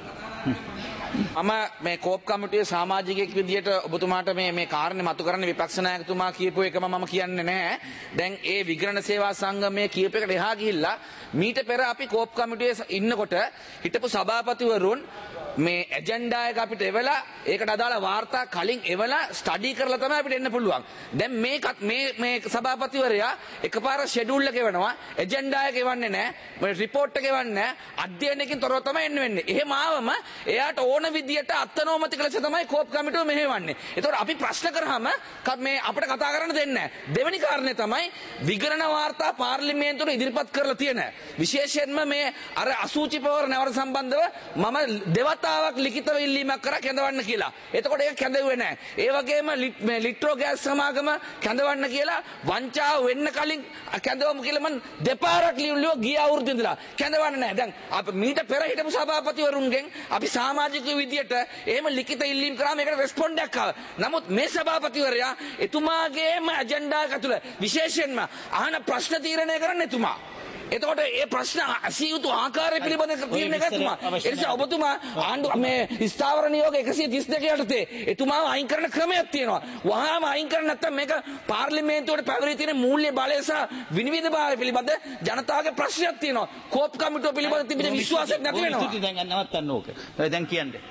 මම මේ කෝප් කමිටුවේ සමාජිකයෙක් විදියට ඔබතුමාට මේ මේ කාරණේ මතු කරන්න විපක්ෂ නායකතුමා කියපු එකම මම කියන්නේ නැහැ. දැන් ඒ විග්‍රහණ සේවා සංගමයේ කියප එකට එහා ගිහිල්ලා මීට පෙර අපි කෝප් කමිටුවේ ඉන්නකොට හිටපු සභාපතිවරුන් මේ ඇජෙන්ඩා එක අපිට එවලා ඒකට අදාළ වාර්තා කලින් එවලා ස්ටඩි කරලා තමයි අපිට එන්න පුළුවන්. දැන් මේ මේ මේ සභාපතිවරයා එකපාර ෂෙඩියුල් එක එවනවා ඇජෙන්ඩා එක එවන්නේ නැහැ රිපෝට් එක එවන්නේ නැහැ අධ්‍යයනයකින් තොරව තමයි එන්න වෙන්නේ. එහෙම ආවම එයාට ඕන විදියට අත්නෝමතික ලෙස තමයි කෝප් කමිටුව මෙහෙවන්නේ. ඒතකොට අපි ප්‍රශ්න කරාම මේ අපිට කතා කරන්න දෙන්නේ නැහැ. දෙවෙනි කාරණේ තමයි විගණන වාර්තා පාර්ලිමේන්තුවට ඉදිරිපත් කරලා තියෙන විශේෂයෙන්ම මේ අර අසූචි පවර නැවර සම්බන්ධව මම දෙවත් තාවක් ලිඛිතව ඉල්ලීමක් කරා කැඳවන්න කියලා. එතකොට ඒක කැඳවුවේ නැහැ. ඒ වගේම මේ ලිට්‍රෝ ගෑස් සමාගම කැඳවන්න කියලා වංචාව වෙන්න කලින් කැඳවමු කියලා මම දෙපාරක් ලියුවා ගිය අවුරුද්දේ ඉඳලා. කැඳවන්න නැහැ. දැන් අපි මීට පෙර හිටපු සභාපතිවරුන්ගෙන් අපි සමාජික විදියට එහෙම ලිඛිත ඉල්ලීම් කරාම ඒකට රෙස්පොන්ඩ් එකක් ආවා. නමුත් මේ සභාපතිවරයා එතුමාගේම ඇජෙන්ඩා එක තුළ විශේෂයෙන්ම අහන ප්‍රශ්න තීරණය කරන්න එතුමා. එතකොට ඒ ප්‍රශ්න අසිය යුතු ආකාරය පිළිබඳ තීරණය කරතුමා. ඒ නිසා ඔබතුමා ආණ්ඩු මේ ස්ථාවර නියෝග එකසිය තිස් දෙක යටතේ එතුමාව අයින් කරන ක්‍රමයක් තියෙනවා. වහාම අයින් කරන්නේ නැත්නම් මේක පාර්ලිමේන්තුවට පැවරී තියෙන මූල්‍ය බලය සහ විනිවිදභාවය පිළිබඳ ජනතාවගේ ප්‍රශ්නයක් තියෙනවා. කෝප් කමිටුව පිළිබඳ තිබෙන විශ්වාසයක් නැති වෙනවා. ස්තුති දැන් නවත්තන්න ඕක. දැන් කියන්නේ.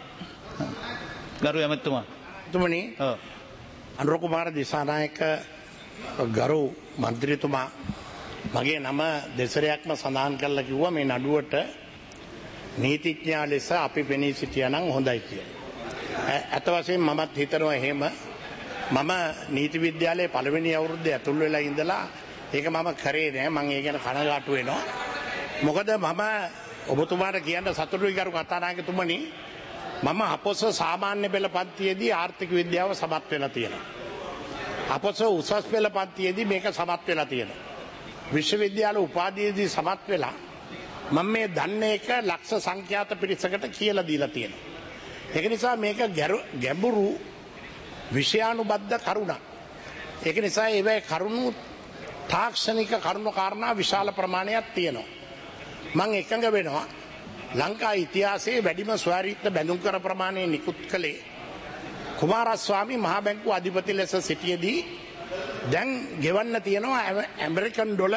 ගරු ඇමතුමා. තුමනි. ඔව්. අනුර කුමාර දිසානායක ගරු මන්ත්‍රීතුමා මගේ නම දෙසරයක්ම සඳහන් කරලා කිව්වා මේ නඩුවට නීතිඥයා ලෙස අපි පෙනී සිටියා නම් හොඳයි කියලා. ඇත්ත වශයෙන්ම මමත් හිතනවා එහෙම. මම නීති විද්‍යාලයේ පළවෙනි අවුරුද්දේ ඇතුල් වෙලා ඉඳලා ඒක මම කරේ නෑ. මම ඒ ගැන කනගාටු වෙනවා. මොකද මම ඔබතුමාට කියන්න සතුටුයි කරු කතානායකතුමනි. මම අපොස සාමාන්‍ය පෙළ පන්තියේදී ආර්ථික විද්‍යාව සමත් වෙලා තියෙනවා. අපොස උසස් පෙළ පන්තියේදී මේක සමත් වෙලා තියෙනවා. විශ්වවිද්‍යාල උපාධියේදී සමත් වෙලා මම මේ දන්නේ එක ලක්ෂ සංඛ්‍යාත පිරිසකට කියලා දීලා තියෙනවා. ඒක නිසා මේක ගැඹුරු විෂයානුබද්ධ කරුණක්. ඒක නිසා ඒවැ කරුණු තාක්ෂණික කරුණු කාරණා විශාල ප්‍රමාණයක් තියෙනවා. මං එකඟ වෙනවා ලංකා ඉතිහාසයේ වැඩිම ස්වෛරීත්ව බැඳුම් කර ප්‍රමාණය නිකුත් කළේ කුමාරස්වාමී මහ බැංකුව අධිපති ලෙස සිටියේදී දැන් ගෙවන්න තියෙනවා ඇමරිකන් ඩොලර්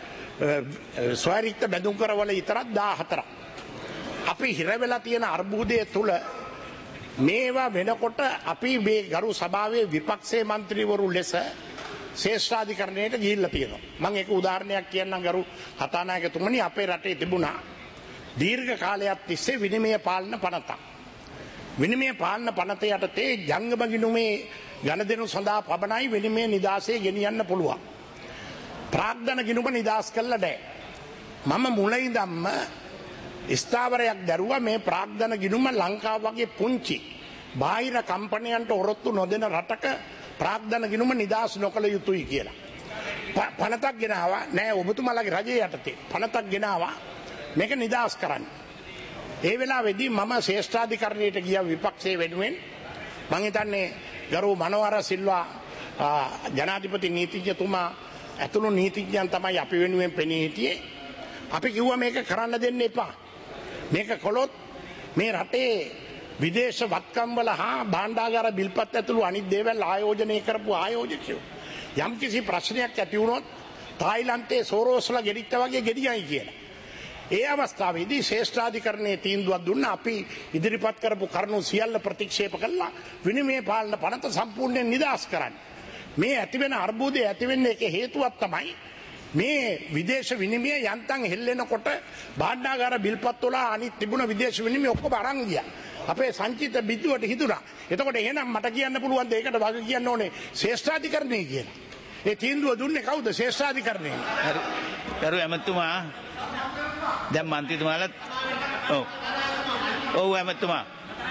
ස්වෛරීත්ව බැඳුම් කරවල විතරක් දාහතරක්. අපි හිර වෙලා තියෙන අර්බුදය තුල මේවා වෙනකොට අපි මේ ගරු සභාවේ විපක්ෂයේ മന്ത്രിවරු ලෙස ශේෂ්ඨාධිකරණයට ගිහිල්ලා තියෙනවා. මම ඒක උදාහරණයක් කියන්නම් ගරු කතානායකතුමනි. අපේ රටේ තිබුණා දීර්ඝ කාලයක් තිස්සේ විනිමය පාලන පනතක්. විනිමය පාලන පනත යටතේ ජංගම ගිණුමේ ගණදෙනු සඳහා පබනයි විනිමය නිදාසේ ගෙනියන්න පුළුවන්. ප්‍රාග්ධන ගිණුම නිදාස් කළා නැහැ. මම මුල ඉඳන්ම ස්ථාවරයක් දැරුවා මේ ප්‍රාග්ධන ගිණුම ලංකාව වගේ පුංචි බාහිර කම්පැනියන්ට ඔරොත්තු නොදෙන රටක ප්‍රාග්ධන ගිණුම නිදාස් නොකළ යුතුයි කියලා. පනතක් ගෙනාවා නෑ ඔබතුමාලගේ රජය යටතේ පනතක් ගෙනාවා මේක නිදාස් කරන්න. ඒ වෙලාවේදී මම ශ්‍රේෂ්ඨාධිකරණයට ගියා විපක්ෂයේ වෙනුවෙන්. මම හිතන්නේ ගරු මනෝහර සිල්වා ජනාධිපති නීතිඥතුමා ඇතුළු නීතිඥයන් තමයි අපි වෙනුවෙන් පෙනී හිටියේ. අපි කිව්වා මේක කරන්න දෙන්න එපා. මේක කළොත් මේ රටේ විදේශ වත්කම් වල හා භාණ්ඩාගාර බිල්පත් ඇතුළු අනිත් දේවල් ආයෝජනය කරපු ආයෝජකයෝ යම් කිසි ප්‍රශ්නයක් ඇති වුණොත් තායිලන්තයේ සෝරෝස්ලා ගෙඩිච්ච වගේ ගෙඩියයි කියලා. ඒ අවස්ථාවේදී ශ්‍රේෂ්ඨාධිකරණයේ තීන්දුවක් දුන්නා අපි ඉදිරිපත් කරපු කරුණු සියල්ල ප්‍රතික්ෂේප කළා විනිමය පාලන පනත සම්පූර්ණයෙන් නිදාස් කරන්න. මේ ඇතිවෙන අර්බුදය ඇතිවෙන්න එක හේතුවක් තමයි මේ විදේශ විනිමය යන්තම් හෙල්ලෙනකොට භාණ්ඩාගාර බිල්පත් වල අනිත් තිබුණ විදේශ විනිමය ඔක්කොම අරන් ගියා. අපේ සංචිත බිද්දුවට හිතුණා. එතකොට එහෙනම් මට කියන්න පුළුවන් ද ඒකට වග කියන්න ඕනේ ශ්‍රේෂ්ඨාධිකරණය කියලා. ඒ තීන්දුව දුන්නේ කවුද? ශ්‍රේෂ්ඨාධිකරණය. හරි. කරු ඇමතුමා දැන් මන්ත්‍රීතුමාලත් ඔව්. ඔව් ඇමතුමා.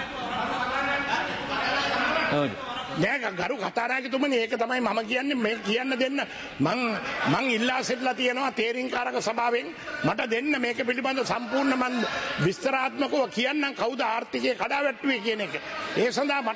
ඔව්. නෑ ගරු කතානායකතුමනි ඒක තමයි මම කියන්නේ මේ කියන්න දෙන්න මං මං ඉල්ලා සිටලා තියෙනවා තේරීම්කාරක සභාවෙන් මට දෙන්න මේක පිළිබඳ සම්පූර්ණ මන් විස්තරාත්මකව කියන්නම් කවුද ආර්ථිකය කඩාවැට්ටුවේ කියන එක. ඒ සඳහා මට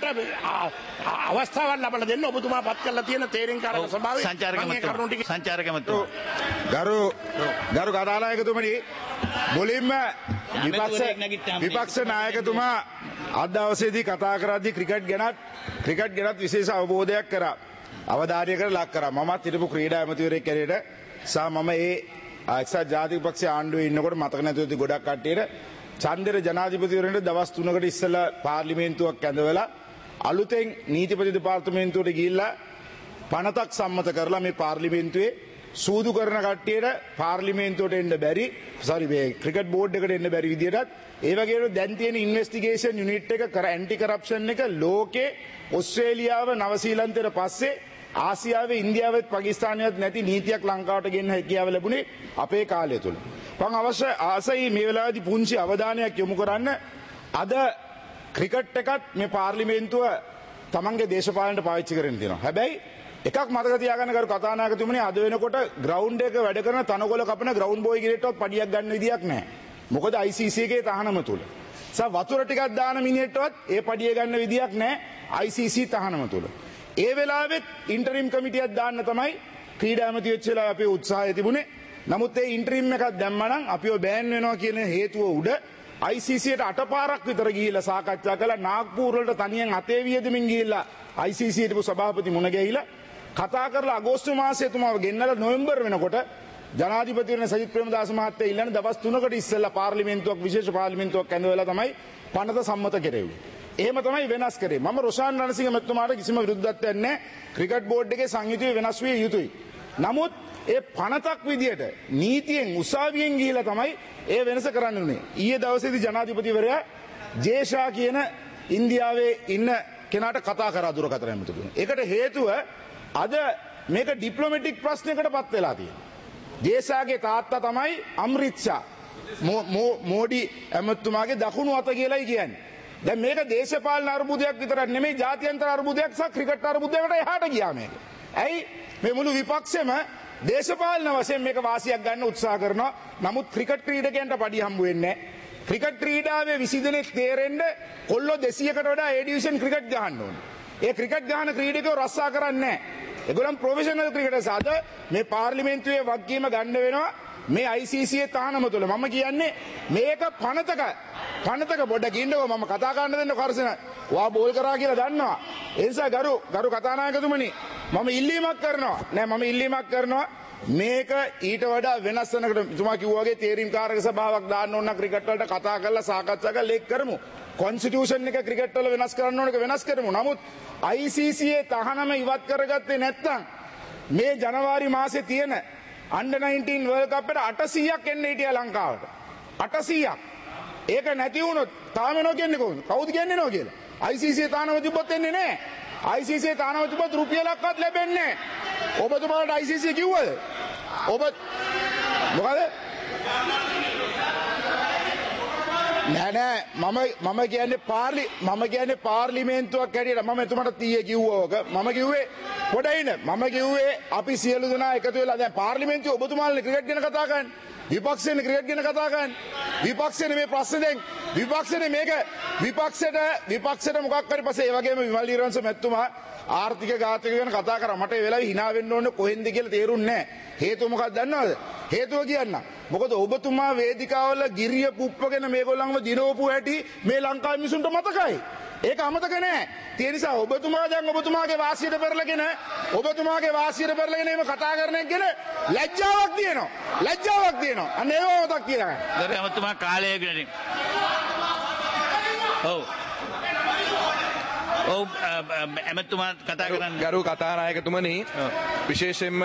අවස්ථාවක් ලබා දෙන්න ඔබතුමා පත් කරලා තියෙන තේරීම්කාරක සභාවේ සංචාරක මන්ත්‍රී සංචාරක මන්ත්‍රී ගරු ගරු කතානායකතුමනි මුලින්ම විපක්ෂ විපක්ෂ නායකතුමා අද දවසේදී කතා කරද්දී ක්‍රිකට් ගැනත් ක්‍රිකට් ගැනත් විශේෂ අවබෝධයක් කරා. අවධානය කර ලක් කරා. මමත් හිටපු ක්‍රීඩා ඇමතිවරයෙක් ඇරෙට සහ මම ඒ එක්සත් ජාතික පක්ෂයේ ආණ්ඩුවේ ඉන්නකොට මතක නැතුව ඇති ගොඩක් කට්ටියට චන්දර ජනාධිපතිවරණයට දවස් තුනකට ඉස්සෙල්ලා පාර්ලිමේන්තුවක් ඇඳවලා අලුතෙන් නීතිපති දෙපාර්තමේන්තුවට ගිහිල්ලා පනතක් සම්මත කරලා මේ පාර්ලිමේන්තුවේ සූදු කරන කට්ටියට පාර්ලිමේන්තුවට එන්න බැරි සෝරි මේ ක්‍රිකට් බෝඩ් එකට එන්න බැරි විදියටත් ඒ වගේම දැන් තියෙන ඉන්වෙස්ටිගේෂන් යුනිට් එක කර ඇන්ටි කරප්ෂන් එක ලෝකේ ඔස්ට්‍රේලියාව නවසීලන්තයට පස්සේ ආසියාවේ ඉන්දියාවෙත් පාකිස්තානයේත් නැති නීතියක් ලංකාවට ගෙන්න හැකියාව ලැබුණේ අපේ කාලය තුල. මම අවශ්‍ය ආසයි මේ වෙලාවේදී පුංචි අවධානයක් යොමු කරන්න අද ක්‍රිකට් එකත් මේ පාර්ලිමේන්තුව තමන්ගේ දේශපාලනට පාවිච්චි කරගෙන තියෙනවා. හැබැයි එකක් මතක තියාගන්න කරු කතානායකතුමනි අද වෙනකොට ග්‍රවුන්ඩ් එක වැඩ කරන තනකොළ කපන ග්‍රවුන්ඩ් බෝයි ගිරේටවත් පඩියක් ගන්න විදියක් නැහැ. මොකද I C C එකේ තහනම තුල. සා වතුර ටිකක් දාන මිනිහෙක්ටවත් ඒ පඩිය ගන්න විදියක් නැහැ I C C තහනම තුල. ඒ වෙලාවෙත් ඉන්ටරිම් කමිටියක් දාන්න තමයි ක්‍රීඩා ඇමති වෙච්ච වෙලාවේ අපේ උත්සාහය තිබුණේ. නමුත් ඒ ඉන්ටරිම් එකක් දැම්මනම් අපිව බෑන් වෙනවා කියන හේතුව උඩ I C C යට අටපාරක් විතර ගිහිල්ලා සාකච්ඡා කළා. නාග්පූර් වලට තනියෙන් අතේ වියදමින් ගිහිල්ලා I C C හිටපු සභාපති මුණ ගැහිලා කතා කරලා අගෝස්තු මාසයේ තුමාව ගෙන්නලා නොවැම්බර් වෙනකොට ජනාධිපතිවරණ සජිත් ප්‍රේමදාස මහත්තයා ඉල්ලන දවස් තුනකට ඉස්සෙල්ලා පාර්ලිමේන්තුවක් විශේෂ පාර්ලිමේන්තුවක් ඇඳවලා තමයි පනත සම්මත කෙරෙව්වේ. එහෙම තමයි වෙනස් කරේ. මම රොෂාන් රණසිංහ මහත්මයාට කිසිම විරුද්ධත්වයක් නැහැ. ක්‍රිකට් බෝඩ් එකේ සංයුතිය වෙනස් විය යුතුයි. නමුත් ඒ පනතක් විදියට නීතියෙන් උසාවියෙන් ගිහිලා තමයි ඒ වෙනස කරන්න උනේ. ඊයේ දවසේදී ජනාධිපතිවරයා ජේෂා කියන ඉන්දියාවේ ඉන්න කෙනාට කතා කරා දුරකථන ඇමතුතුමා. ඒකට හේතුව අද මේක ඩිප්ලොමැටික් ප්‍රශ්නයකට පත් වෙලා තියෙනවා. ජේෂාගේ තාත්තා තමයි අම්රිත් ෂා. මෝඩි ඇමතුමාගේ දකුණු අත කියලායි කියන්නේ. දැන් මේක දේශපාලන අර්බුදයක් විතරක් නෙමෙයි ජාත්‍යන්තර අර්බුදයක් සහ ක්‍රිකට් අර්බුදයකට එහාට ගියා මේක. ඇයි මේ මුළු විපක්ෂෙම දේශපාලන වශයෙන් මේක වාසියක් ගන්න උත්සාහ කරනවා. නමුත් ක්‍රිකට් ක්‍රීඩකයන්ට පඩි හම්බ වෙන්නේ නැහැ. ක්‍රිකට් ක්‍රීඩාවේ විසි දෙනෙක් තේරෙන්න කොල්ලෝ දෙසීයකට වඩා ඒ ඩිවිෂන් ක්‍රිකට් ගහන්න ඕනේ. ඒ ක්‍රිකට් ගහන ක්‍රීඩකයෝ රස්සා කරන්නේ නැහැ. ඒගොල්ලන් ප්‍රොෆෙෂනල් ක්‍රිකටර්ස්. අද මේ පාර්ලිමේන්තුවේ වගකීම ගන්න වෙනවා මේ I C C තහනම තුළ. මම කියන්නේ මේක පනතක පනතක පොඩ්ඩක් ඉන්නකෝ මම කතා කරන්න දෙන්න කරසන. වා බෝල් කරා කියලා දන්නවා. ඒ නිසා ගරු ගරු කතානායකතුමනි මම ඉල්ලීමක් කරනවා. නෑ මම ඉල්ලීමක් කරනවා මේක ඊට වඩා වෙනස් වෙනකට තුමා කිව්වා වගේ තීරීම් කාරක සභාවක් දාන්න ඕන ක්‍රිකට් වලට කතා කරලා සාකච්ඡා කරලා ඒක කරමු. කොන්ස්ටිටියුෂන් එක ක්‍රිකට් වල වෙනස් කරන්න ඕනක වෙනස් කරමු. නමුත් I C C තහනම ඉවත් කරගත්තේ නැත්නම් මේ ජනවාරි මාසේ තියෙන අන්ඩර් නයින්ටීන් වර්ල්ඩ් කප් එකට අටසීයක් එන්න හිටියා ලංකාවට. අටසීයක්. ඒක නැති වුණොත් තාම එනවා කියන්නේ කොහොමද? කවුද කියන්නේ එනවා කියලා? I C C තානම තිබ්බොත් එන්නේ නැහැ. I C C තානම තිබ්බොත් රුපියලක්වත් ලැබෙන්නේ නැහැ. ඔබතුමාට I C C කිව්වද? ඔබ මොකද? නෑ නෑ මම මම කියන්නේ පාර්ලි මම කියන්නේ පාර්ලිමේන්තුවක් හැටියට මම එතුමාට තීයේ කිව්වා ඕක. මම කිව්වේ පොඩයින මම කිව්වේ අපි සියලු දෙනා එකතු වෙලා දැන් පාර්ලිමේන්තුවේ ඔබතුමාලා ක්‍රිකට් ගැන කතා කරන්නේ. විපක්ෂයෙන් ක්‍රිකට් ගැන කතා කරන්නේ. විපක්ෂයෙන් මේ ප්‍රශ්න දැන් විපක්ෂයෙන් මේක විපක්ෂයට විපක්ෂයට මොකක් හරි පස්සේ ඒ වගේම විමල් ඊරවංශ මැතිතුමා ආර්ථික ඝාතක ගැන කතා කරා. මට ඒ වෙලාවේ hina වෙන්න ඕනේ කොහෙන්ද කියලා තේරුන්නේ නැහැ. හේතුව මොකක්ද දන්නවද? හේතුව කියන්න. මොකද ඔබතුමා වේදිකාවල ගිරිය පුප්පගෙන මේගොල්ලන්ව දිනවපු හැටි මේ ලංකාවේ මිනිසුන්ට මතකයි. ඒක අමතක නැහැ. ඒ නිසා ඔබතුමා දැන් ඔබතුමාගේ වාසියට පෙරලගෙන ඔබතුමාගේ වාසියට පෙරලගෙන එහෙම කතා කරන එක ගැන ලැජ්ජාවක් තියෙනවා. ලැජ්ජාවක් තියෙනවා. අන්න ඒව මතක් කියලා ගන්න. දරේ ඔබතුමා කාලය ගෙනින්. ඔව්. ඔව් එමෙතුමා කතා කරන්නේ. ගරු කතානායකතුමනි විශේෂයෙන්ම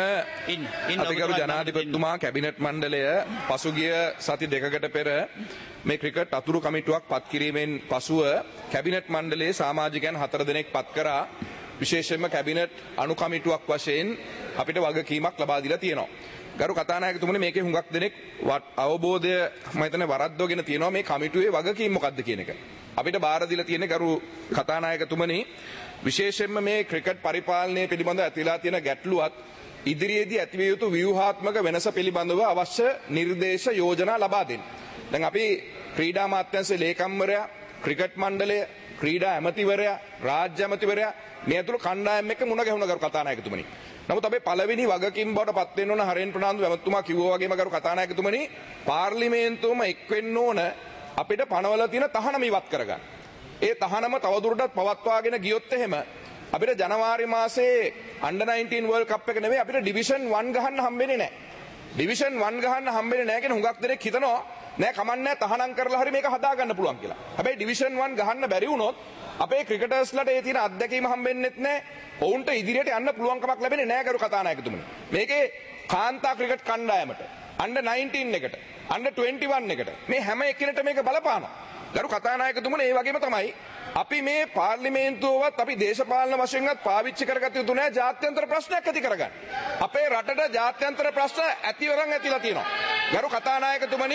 අතිගරු ජනාධිපතිතුමා කැබිනට් මණ්ඩලය පසුගිය සති දෙකකට පෙර මේ ක්‍රිකට් අතුරු කමිටුවක් පත් කිරීමෙන් පසුව කැබිනට් මණ්ඩලයේ සමාජිකයන් හතර දෙනෙක් පත් කරා. විශේෂයෙන්ම කැබිනට් අනු කමිටුවක් වශයෙන් අපිට වගකීමක් ලබා දීලා තියෙනවා. ගරු කතානායකතුමනි මේකේ හුඟක් දෙනෙක් අවබෝධය මම හිතන්නේ වරද්දෝගෙන තියෙනවා මේ කමිටුවේ වගකීම් මොකක්ද කියන එක. අපිට බාර දීලා තියෙන ගරු කතානායකතුමනි විශේෂයෙන්ම මේ ක්‍රිකට් පරිපාලනය පිළිබඳව ඇතිලා තියෙන ගැටලුවත් ඉදිරියේදී ඇතිවිය යුතු ව්‍යුහාත්මක වෙනස පිළිබඳව අවශ්‍ය නිර්දේශ යෝජනා ලබා දෙන්න. දැන් අපි ක්‍රීඩා අමාත්‍යාංශයේ ලේකම්වරයා, ක්‍රිකට් මණ්ඩලය, ක්‍රීඩා ඇමතිවරයා, රාජ්‍ය ඇමතිවරයා මේ ඇතුළු කණ්ඩායම් එක්ක මුණ ගැහුණා ගරු කතානායකතුමනි. නමුත් අපේ පළවෙනි වගකීම් බවට පත් වෙන්න ඕන හරෙන් ප්‍රනාන්දු ඇමතුමා කිව්වා වගේම ගරු කතානායකතුමනි පාර්ලිමේන්තුවම එක් වෙන්න ඕන අපිට පනවල තියෙන තහනම ඉවත් කරගන්න. ඒ තහනම තවදුරටත් පවත්වාගෙන ගියොත් එහෙම අපිට ජනවාරි මාසේ අන්ඩර් නයින්ටීන් වර්ල්ඩ් කප් එක නෙමෙයි අපිට ඩිවිෂන් වන් ගහන්න හම්බෙන්නේ නැහැ. ඩිවිෂන් වන් ගහන්න හම්බෙන්නේ නැහැ කියන හුඟක් දෙනෙක් හිතනවා නෑ කමන්නේ තහනම් කරලා හරි මේක හදා ගන්න පුළුවන් කියලා. හැබැයි ඩිවිෂන් වන් ගහන්න බැරි වුණොත් අපේ ක්‍රිකටර්ස්ලාට ඒ තියෙන අත්දැකීම හම්බෙන්නෙත් නැහැ. ඔවුන්ට ඉදිරියට යන්න පුළුවන් කමක් ලැබෙන්නේ නැහැ ගරු කතානායකතුමනි. මේකේ කාන්තා ක්‍රිකට් කණ්ඩායමට අන්ඩර් නයින්ටීන් එකට අන්ඩර් ට්වෙන්ටි වන් එකට මේ හැම එකිනෙට මේක බලපානවා. ගරු කතානායකතුමනි ඒ වගේම තමයි අපි මේ පාර්ලිමේන්තුවවත් අපි දේශපාලන වශයෙන්වත් පාවිච්චි කරගත යුතු නැහැ ජාත්‍යන්තර ප්‍රශ්නයක් ඇති කරගන්න. අපේ රටට ජාත්‍යන්තර ප්‍රශ්න ඇතිවරන් ඇතිලා තියෙනවා. ගරු කතානායකතුමනි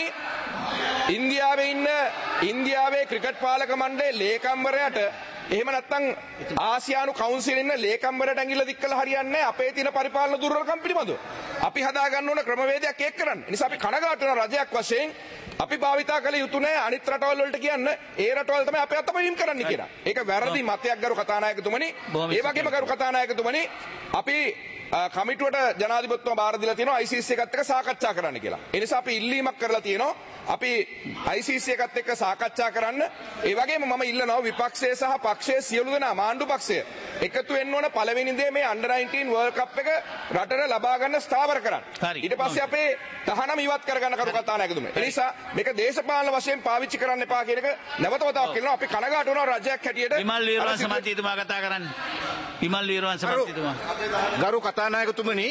ඉන්දියාවේ ඉන්න ඉන්දියාවේ ක්‍රිකට් පාලක මණ්ඩලයේ ලේකම්වරයාට එහෙම නැත්නම් ආසියානු කවුන්සිලේ ඉන්න ලේකම්වරයාට ඇඟිල්ල දික් කළා හරියන්නේ නැහැ අපේ තියෙන පරිපාලන දුර්වලකම් පිළිබඳව. අපි හදා ගන්න ඕන ක්‍රමවේදයක් ඒක කරන්න. ඒ නිසා අපි කනගාටු වෙන රජයක් වශයෙන් අපි භාවිතා කළ යුතු නැහැ අනිත් රටවල් වලට කියන්න ඒ රටවල් තමයි අපේ අතපහින් කරන්න කියලා. ඒක වැරදි මතයක් ගරු කතානායකතුමනි. ඒ වගේම ගරු කතානායකතුමනි අපි කමිටුවට ජනාධිපතිතුමා බාර දීලා තියෙනවා I C C එකත් එක්ක සාකච්ඡා කරන්න කියලා. ඒ නිසා අපි ඉල්ලීමක් කරලා තියෙනවා අපි I C C එකත් එක්ක සාකච්ඡා කරන්න. ඒ වගේම මම ඉල්ලනවා විපක්ෂයේ සහ පක්ෂයේ සියලු දෙනා මාණ්ඩු පක්ෂය එකතු වෙන්න ඕන පළවෙනි දේ මේ අන්ඩර් නයින්ටීන් වර්ල්ඩ් කප් එක රටට ලබා ගන්න ස්ථාවර කරන්න. ඊට පස්සේ අපේ තහනම ඉවත් කරගන්න කරු කතානායකතුමනි. ඒ නිසා මේක දේශපාලන වශයෙන් පාවිච්චි කරන්න එපා කියන එක නැවත වතාවක් කියනවා. අපි කනගාටු වෙනවා රජයක් හැටියට. විමල් වීරවංශ මන්ත්‍රීතුමා කතා කරන්නේ. විමල් වීරවංශ මන්ත්‍රීතුමා. ගරු කතානායකතුමනි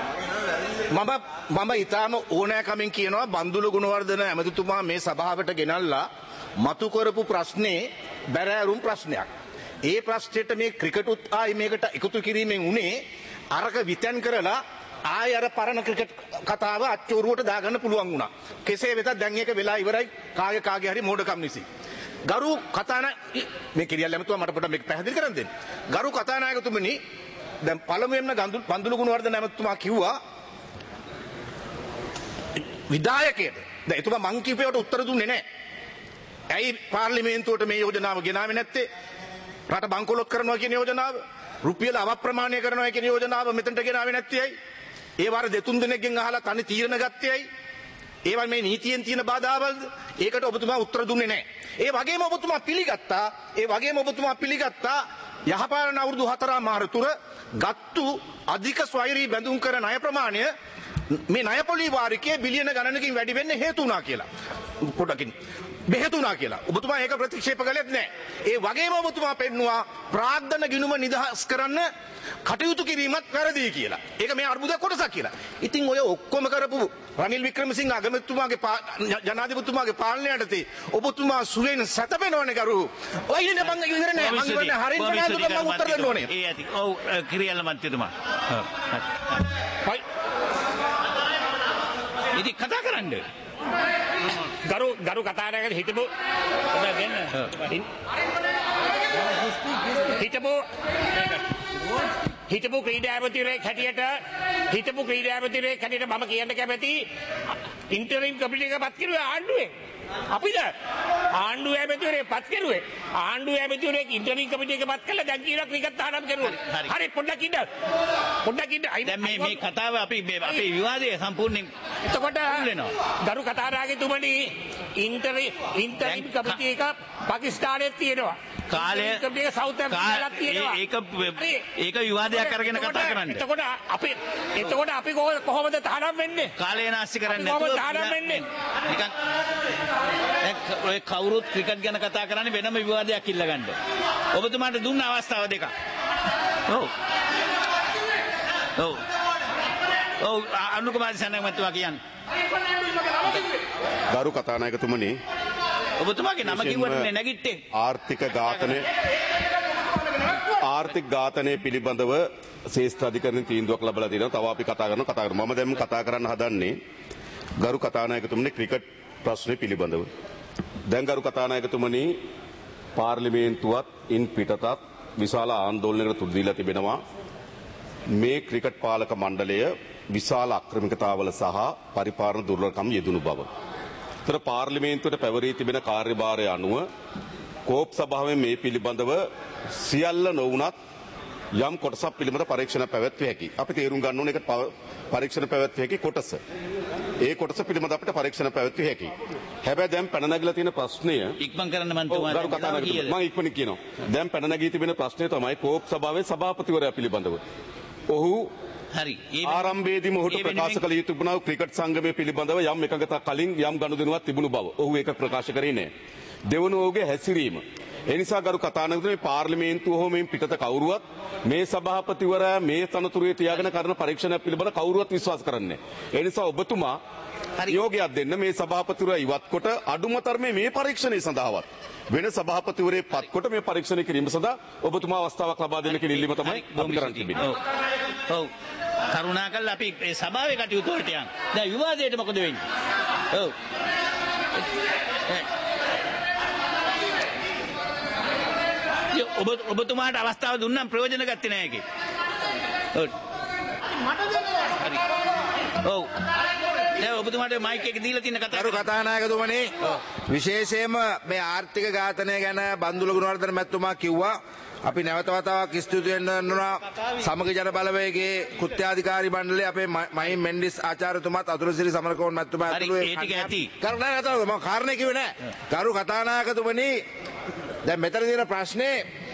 මම මම ඊටාම ඕනෑකමින් කියනවා බන්දුල ගුණවර්ධන ඇමතිතුමා මේ සභාවට ගෙනල්ලා මතු කරපු ප්‍රශ්නේ බැරෑරුම් ප්‍රශ්නයක්. ඒ ප්‍රශ්නෙට මේ ක්‍රිකටුත් ආයි මේකට එකතු කිරීමෙන් උනේ අරක විතැන් කරලා ආය අර පරණ ක්‍රිකට් කතාව අච්චෝරුවට දාගන්න පුළුවන් වුණා. කෙසේ වෙතත් දැන් ඒක වෙලා ඉවරයි කාගේ කාගේ හරි මෝඩකම් නිසි. ගරු කතානායක මේ කිරියල් ඇමතුමා මට පොඩ්ඩක් මේක පැහැදිලි කරන්න දෙන්න. ගරු කතානායකතුමනි දැන් පළමුවෙන්ම බන්දුල ගුණවර්ධන ඇමතුමා කිව්වා විධායකයට දැන් එතුමා මං කියපේවට උත්තර දුන්නේ නැහැ. ඇයි පාර්ලිමේන්තුවට මේ යෝජනාව ගෙනාවේ නැත්තේ? රට බංකොලොත් කරනවා කියන යෝජනාව. රුපියල අවප්‍රමාණය කරනවා කියන යෝජනාව මෙතනට ගෙනාවේ නැත්තේ ඇයි? ඒ වාර දෙතුන් දිනකින් අහලා තනි තීරණ ගත්තේ ඇයි? ඒවා මේ නීතියෙන් තියෙන බාධාවල්ද? ඒකට ඔබතුමා උත්තර දුන්නේ නැහැ. ඒ වගේම ඔබතුමා පිළිගත්තා ඒ වගේම ඔබතුමා පිළිගත්තා යහපාලන අවුරුදු හතරම මාරතුර ගත්තු අධික ස්වෛරී බැඳුම් කර ණය ප්‍රමාණය මේ ණය පොලි වාරිකයේ බිලියන ගණනකින් වැඩි වෙන්න හේතු වුණා කියලා. පොඩකින් බෙහෙත් වුණා කියලා. ඔබතුමා ඒක ප්‍රතික්ෂේප කළෙත් නැහැ. ඒ වගේම ඔබතුමා පෙන්නවා ප්‍රාග්ධන ගිණුම නිදහස් කරන්න කටයුතු කිරීමත් වැරදි කියලා. ඒක මේ අර්බුද කොටසක් කියලා. ඉතින් ඔය ඔක්කොම කරපු රනිල් වික්‍රමසිංහ අගමැතිතුමාගේ ජනාධිපතිතුමාගේ පාලනය යටතේ ඔබතුමා සුලෙන් සැතපෙනවනේ කරු. ඔය ඉන්නේ මං ඉවර නෑ. මං ඉවර නෑ. හරියට නෑ මම උත්තර දෙන්න ඕනේ. ඒ ඇති. ඔව් කිරියල්ල මන්ත්‍රීතුමා. ඔව්. ඉතින් කතා කරන්න. ගරු ගරු කතානායක හිටපු දෙන්න හිටපු හිටපු ක්‍රීඩාපතිවරයෙක් හැටියට හිටපු ක්‍රීඩාපතිවරයෙක් හැටියට මම කියන්න කැමති ඉන්ටරිම් කමිටු එක පත් කරුවේ ආණ්ඩුවෙන්. අපිද ආණ්ඩුව ඇමතිවරයෙක් පත් කරුවේ ආණ්ඩුව ඇමතිවරයෙක් ඉන්ටරිම් කමිටු එක පත් කළා දැන් කියනවා ක්‍රිකට් තානම් කරුවා. හරි පොඩ්ඩක් ඉන්න පොඩ්ඩක් ඉන්න. දැන් මේ මේ කතාව අපි අපේ විවාදය සම්පූර්ණයෙන් එතකොට ගරු කතානායකතුමනි ඉන්ටරිම් ඉන්ටරිම් කමිටු එක පාකිස්තානයේ තියෙනවා. කාලය ඒක ඒක විවාදයක් අරගෙන කතා කරන්න. එතකොට අපි එතකොට අපි කොහොමද තහනම් වෙන්නේ? කාලය නාස්ති කරන්නේ නැතුව තහනම් වෙන්නේ. නිකන් ඔය කවුරුත් ක්‍රිකට් ගැන කතා කරන්නේ වෙනම විවාදයක් ඉල්ලගන්න. ඔබතුමාට දුන්න අවස්ථාව දෙකක්. ඔව්. ඔව්. ඔව් අනුකුමාර සනක් මතුවා කියන්නේ. ගරු කතානායකතුමනි ඔබතුමාගේ නම කිව්වනේ නැගිට්ටේ. ආර්ථික ඝාතනය ආර්ථික ඝාතනය පිළිබඳව ශ්‍රේෂ්ඨ අධිකරණ තීන්දුවක් ලැබලා තියෙනවා. තව අපි කතා කරනවා කතා කරමු. මම දැන් කතා කරන්න හදන්නේ ගරු කතානායකතුමනි ක්‍රිකට් ප්‍රශ්නේ පිළිබඳව. දැන් ගරු කතානායකතුමනි පාර්ලිමේන්තුවත් ඉන් පිටතත් විශාල ආందోලනයකට තුඩු දීලා තිබෙනවා. මේ ක්‍රිකට් පාලක මණ්ඩලය විශාල අක්‍රමිකතාවල සහ පරිපාලන දුර්වලකම් යෙදුණු බව. තර පාර්ලිමේන්තුවට පැවරී තිබෙන කාර්යභාරය අනුව කෝප් සභාවෙන් මේ පිළිබඳව සියල්ල නොවුනත් යම් කොටසක් පිළිබඳ පරීක්ෂණ පැවැත්විය හැකි. අපි තේරුම් ගන්න ඕනේ ඒක පරීක්ෂණ පැවැත්විය හැකි කොටස. ඒ කොටස පිළිබඳ අපිට පරීක්ෂණ පැවැත්විය හැකි. හැබැයි දැන් පැන නැගිලා තියෙන ප්‍රශ්නය ඉක්මන් කරන්න මම තුමාට මම ඉක්මනින් කියනවා. දැන් පැන නැගී තිබෙන ප්‍රශ්නය තමයි කෝප් සභාවේ සභාපතිවරයා පිළිබඳව. ඔහු හරි ආරම්භයේදී මොහුට ප්‍රකාශ කළ යුතු වුණා ක්‍රිකට් සංගමය පිළිබඳව යම් එකඟතාවක් කලින් යම් ගනුදෙනුවක් තිබුණු බව. ඔහු ඒක ප්‍රකාශ කරේ නැහැ. දෙවන ඔහුගේ හැසිරීම. ඒ නිසා ගරු කතානායකතුමනි පාර්ලිමේන්තුව හෝ මේ පිටත කවුරුවත් මේ සභාපතිවරයා මේ තනතුරේ තියාගෙන කරන පරීක්ෂණ පිළිබඳ කවුරුවත් විශ්වාස කරන්නේ නැහැ. ඒ නිසා ඔබතුමා යෝගයක් දෙන්න මේ සභාපතිවරයා ඉවත් කොට අඩුම තරමේ මේ පරීක්ෂණය සඳහාවත් වෙන සභාපතිවරයෙක් පත් කොට මේ පරීක්ෂණය කිරීම සඳහා ඔබතුමා අවස්ථාවක් ලබා දෙන්න කියන ඉල්ලීම තමයි අපි කරන්න තිබෙන්නේ. ඔව්. කරුණාකරලා අපි මේ සභාවේ කටයුතු වලට යන්න. දැන් විවාදයට මොකද වෙන්නේ? ඔව්. ඔබ ඔබතුමාට අවස්ථාව දුන්නම් ප්‍රයෝජන ගත්තේ නැහැ ඒකේ. ඔව්. මට දෙන්න. හරි. ඔව්. දැන් ඔබතුමාට මයික් එක දීලා තියෙන කතාව. ගරු කතානායකතුමනි විශේෂයෙන්ම මේ ආර්ථික ඝාතනය ගැන බන්දුල ගුණවර්ධන මැතිතුමා කිව්වා. අපි නැවත වතාවක් ස්තුති වෙන්න ඕන සමග ජන බලවේගයේ කෘත්‍යාධිකාරී මණ්ඩලයේ අපේ මහින් මෙන්ඩිස් ආචාර්යතුමාත් අතුරුසිරි සමරකෝන් මැතිතුමා ඇතුළු ඒ ටික ඇති. කරුණාකරලා මම කාරණේ කිව්වේ නෑ. ගරු කතානායකතුමනි දැන් මෙතන තියෙන ප්‍රශ්නේ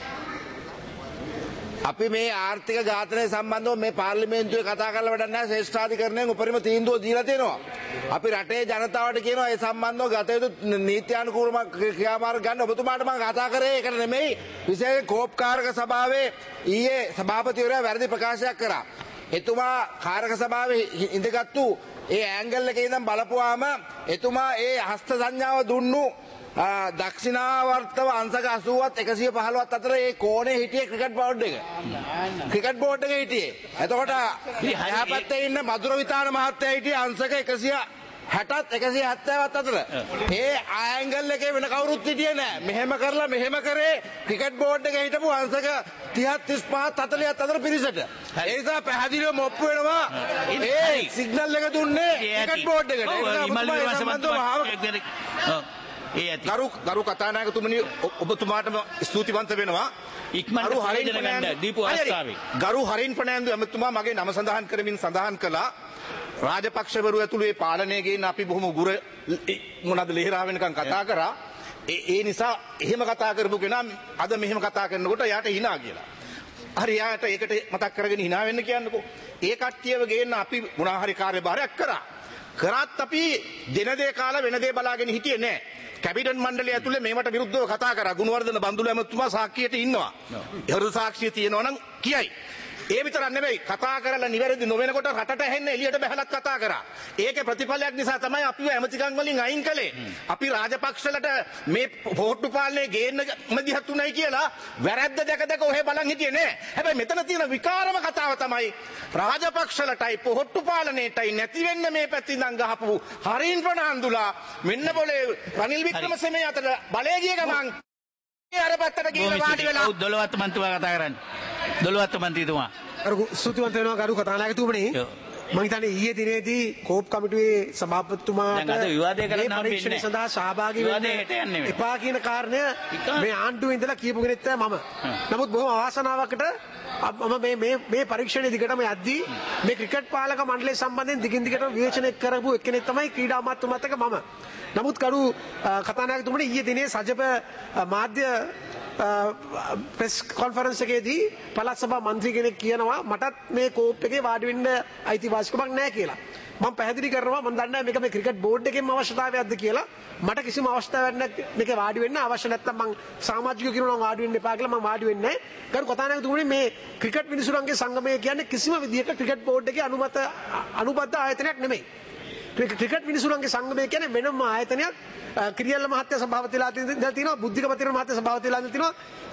අපි මේ ආර්ථික ඝාතනය සම්බන්ධව මේ පාර්ලිමේන්තුවේ කතා කරලා වැඩක් නැහැ. ශ්‍රේෂ්ඨාධිකරණයෙන් උපරිම තීන්දුව දීලා තියෙනවා. අපි රටේ ජනතාවට කියනවා ඒ සම්බන්ධව ගත යුතු නීත්‍යානුකූල ක්‍රියාමාර්ග ගන්න. ඔබතුමාට මම කතා කරේ ඒකට නෙමෙයි. විශේෂයෙන් කෝප් කාරක සභාවේ ඊයේ සභාපතිවරයා වැරදි ප්‍රකාශයක් කරා. එතුමා කාරක සභාවේ ඉඳගත්තු ඒ ඇන්ගල් එකේ ඉඳන් බලපුවාම එතුමා ඒ හස්ත සංඥාව දුන්නු දක්ෂිනාවර්තව අංශක අසූවත් එකසිය පහළොවත් අතර ඒ කෝණේ හිටියේ ක්‍රිකට් බෝඩ් එක. ක්‍රිකට් බෝඩ් එකේ හිටියේ. එතකොට එහා පැත්තේ ඉන්න මధుර විතාන මහත්තයා හිටියේ අංශක එකසිය හැටත් එකසිය හැත්තෑවත් අතර. ඒ ඇන්ගල් එකේ වෙන කවුරුත් හිටියේ නෑ. මෙහෙම කරලා මෙහෙම කරේ ක්‍රිකට් බෝඩ් එකේ හිටපු අංශක තිහක් තිස්පහත් හතළිහත් අතර පිරිසට. ඒ නිසා පැහැදිලිවම ඔප්පු වෙනවා ඒ සිග්නල් එක දුන්නේ ක්‍රිකට් බෝඩ් එකට. ඒ ඇති. ගරු ගරු කතානායකතුමනි ඔබතුමාටම ස්තුතිවන්ත වෙනවා. ඉක්මනට ප්‍රයෝජන ගන්න දීපු අවස්ථාවේ. ගරු හරින් ප්‍රනාන්දු ඇමතුමා මගේ නම සඳහන් කරමින් සඳහන් කළා රාජපක්ෂවරු ඇතුළු ඒ පාලනය ගේන අපි බොහොම උගුර මොනවාද ලෙහෙරා වෙනකන් කතා කරා. ඒ ඒ නිසා එහෙම කතා කරපු කෙනා අද මෙහෙම කතා කරනකොට යාට hina කියලා. හරි යාට ඒකට මතක් කරගෙන hina වෙන්න කියන්නකෝ. ඒ කට්ටියව ගේන්න අපි මොනවා හරි කාර්යභාරයක් කරා. කරත් අපි දින දෙක කාලා වෙන දේ බලාගෙන හිටියේ නෑ. කැබිනට් මණ්ඩලය ඇතුලේ මේවට විරුද්ධව කතා කරා. ගුණවර්ධන බන්දුල ඇමතුමා සාක්කියට ඉන්නවා. හෘද සාක්ෂිය තියෙනවා නම් කියයි. ඒ විතරක් නෙමෙයි කතා කරලා නිවැරදි නොවෙනකොට රටට ඇහෙන්න එළියට බහලත් කතා කරා. ඒකේ ප්‍රතිඵලයක් නිසා තමයි අපිව ඇමතිකම් වලින් අයින් කළේ. අපි රාජපක්ෂලට මේ පොහොට්ටු පාලනේ ගේන්න මැදිහත් උනායි කියලා වැරද්ද දැක දැක ඔහෙ බලන් හිටියේ නෑ. හැබැයි මෙතන තියෙන විකාරම කතාව තමයි රාජපක්ෂලටයි පොහොට්ටු පාලනයටයි නැති වෙන්න මේ පැත්තෙන් ඉඳන් ගහපු හරින් ප්‍රනාන්දුලා මෙන්න පොලේ රනිල් වික්‍රමසිංහ අතර බලය ගිය ගමන් අර පැත්තට ගිහින් වාඩි වෙලා දොළොවත් මන්ත්‍රීතුමා කතා කරන්නේ. දොළොවත් මන්ත්‍රීතුමා. අර ස්තුතිවන්ත වෙනවා ගරු කතානායකතුමනි. මම හිතන්නේ ඊයේ දිනේදී කෝප් කමිටුවේ සභාපතිතුමාට දැන් අද විවාදය කරන්න මේ පරීක්ෂණ සඳහා සහභාගී වෙන්න එපා කියන කාරණය මේ ආණ්ඩුවේ ඉඳලා කියපු කෙනෙක් තමයි මම. නමුත් බොහොම අවාසනාවකට මම මේ මේ මේ පරීක්ෂණයේ දිගටම යද්දී මේ ක්‍රිකට් පාලක මණ්ඩලය සම්බන්ධයෙන් දිගින් දිගටම විවේචනය කරපු එක්කෙනෙක් තමයි ක්‍රීඩා අමාත්‍යතුමාත් එක්ක මම. නමුත් කරු කතානායකතුමනි ඊයේ දිනේ සජප මාධ්‍ය ප්‍රෙස් කොන්ෆරන්ස් එකේදී පළාත් සභා මන්ත්‍රී කෙනෙක් කියනවා මටත් මේ කෝප් එකේ වාඩි වෙන්න අයිතිවාසිකමක් නැහැ කියලා. මම පැහැදිලි කරනවා මම දන්නේ මේක මේ ක්‍රිකට් බෝඩ් එකේම අවශ්‍යතාවයක්ද කියලා. මට කිසිම අවස්ථාවක් නැහැ මේක වාඩි වෙන්න අවශ්‍ය නැත්නම් මම සමාජිකයෝ කියනවා වාඩි වෙන්න එපා කියලා මම වාඩි වෙන්නේ නැහැ. ගරු කතානායකතුමනි මේ ක්‍රිකට් මිනිසුන්ගේ සංගමය කියන්නේ කිසිම විදියක ක්‍රිකට් බෝඩ් එකේ අනුමත අනුබද්ධ ආයතනයක් නෙමෙයි. ක්‍රිකට් මිනිසුන්ගේ සංගමය කියන්නේ වෙනම ආයතනයක්. කිරියල්ල මහත්තයා සභාපතිලා තියෙනවා බුද්ධික පතිරණ මහත්තයා සභාපතිලා තියෙනවා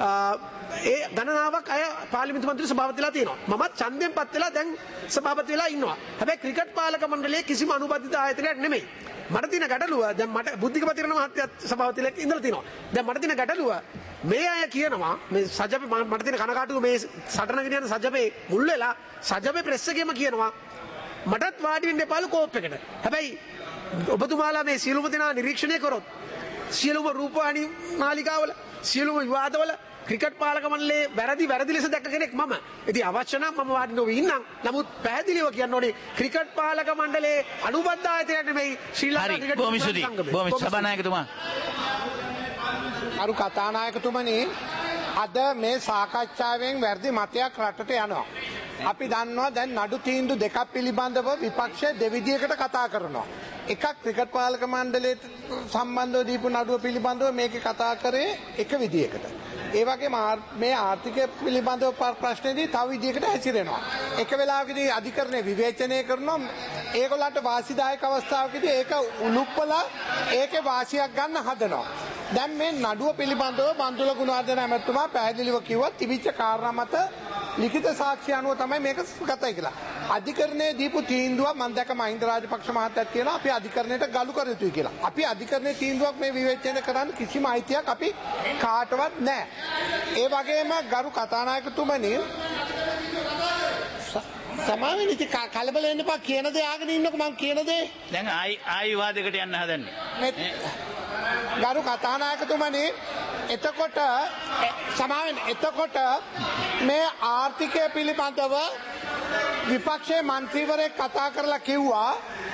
ඒ ගණනාවක් අය පාර්ලිමේන්තු මන්ත්‍රී සභාපතිලා තියෙනවා මමත් ඡන්දයෙන් පත් වෙලා දැන් සභාපති වෙලා ඉන්නවා හැබැයි ක්‍රිකට් පාලක මණ්ඩලයේ කිසිම අනුබද්ධිත ආයතනයක් නෙමෙයි මට තියෙන ගැටලුව දැන් මට බුද්ධික පතිරණ මහත්තයා සභාපතිලා ඉඳලා තියෙනවා දැන් මට තියෙන ගැටලුව මේ අය කියනවා මේ සජපේ මට තියෙන කනකාටුව මේ සටන ගෙනියන සජපේ මුල් වෙලා සජපේ ප්‍රෙස් එකේම කියනවා මටත් වාඩි වෙන්න එපාලු කෝප් එකට හැබැයි ඔබතුමාලා මේ සියලුම දෙනා නිරීක්ෂණය කරොත් සියලුම රූපවාහිනී නාලිකාවල සියලුම විවාදවල ක්‍රිකට් පාලක මණ්ඩලයේ වැරදි වැරදි ලෙස දැක්ක කෙනෙක් මම. ඉතින් අවශ්‍ය නම් මම වාඩි නොවී ඉන්නම්. නමුත් පැහැදිලිව කියන්න ඕනේ ක්‍රිකට් පාලක මණ්ඩලයේ අනුබද්ධ ආයතනයක් නෙමෙයි ශ්‍රී ලංකා ක්‍රිකට් බොහොම ස්තුතියි. බොහොම සභානායකතුමා. අරු කතානායකතුමනි අද මේ සාකච්ඡාවෙන් වැඩි මතයක් රටට යනවා. අපි දන්නවා දැන් නඩු තීන්දුව දෙකක් පිළිබඳව විපක්ෂය දෙවිදියකට කතා කරනවා. එකක් ක්‍රිකට් පාලක මණ්ඩලයට සම්බන්ධව දීපු නඩුව පිළිබඳව මේක කතා කරේ එක විදියකට. ඒ වගේම මේ ආර්ථිකය පිළිබඳව ප්‍රශ්නේදී තව විදියකට හැසිරෙනවා. එක වෙලාවකදී අධිකරණය විවේචනය කරනවා ඒගොල්ලන්ට වාසිදායක අවස්ථාවකදී ඒක උලුප්පලා ඒකේ වාසියක් ගන්න හදනවා. දැන් මේ නඩුව පිළිබඳව බන්දුල ගුණවර්ධන ඇමතුමා පැහැදිලිව කිව්වා තිබිච්ච කාරණා මත ලිඛිත සාක්ෂි අනුව තමයි මේක ගතයි කියලා. අධිකරණයේ දීපු තීන්දුව මම දැක මහින්ද රාජපක්ෂ මහත්තයා කියනවා අපි අධිකරණයට ගලු කර යුතුයි කියලා. අපි අධිකරණයේ තීන්දුවක් මේ විවේචනය කරන්න කිසිම අයිතියක් අපි කාටවත් නැහැ. ඒ වගේම ගරු කතානායකතුමනි සමාවෙන්න ඉති කලබල වෙන්න එපා කියන දේ ආගෙන ඉන්නකො මම කියන දේ. දැන් ආයි ආයි විවාදයකට යන්න හදන්නේ. ගරු කතානායකතුමනි එතකොට සමාවෙන් එතකොට මේ ආර්ථිකය පිළිබඳව විපක්ෂයේ මන්ත්‍රීවරයෙක් කතා කරලා කිව්වා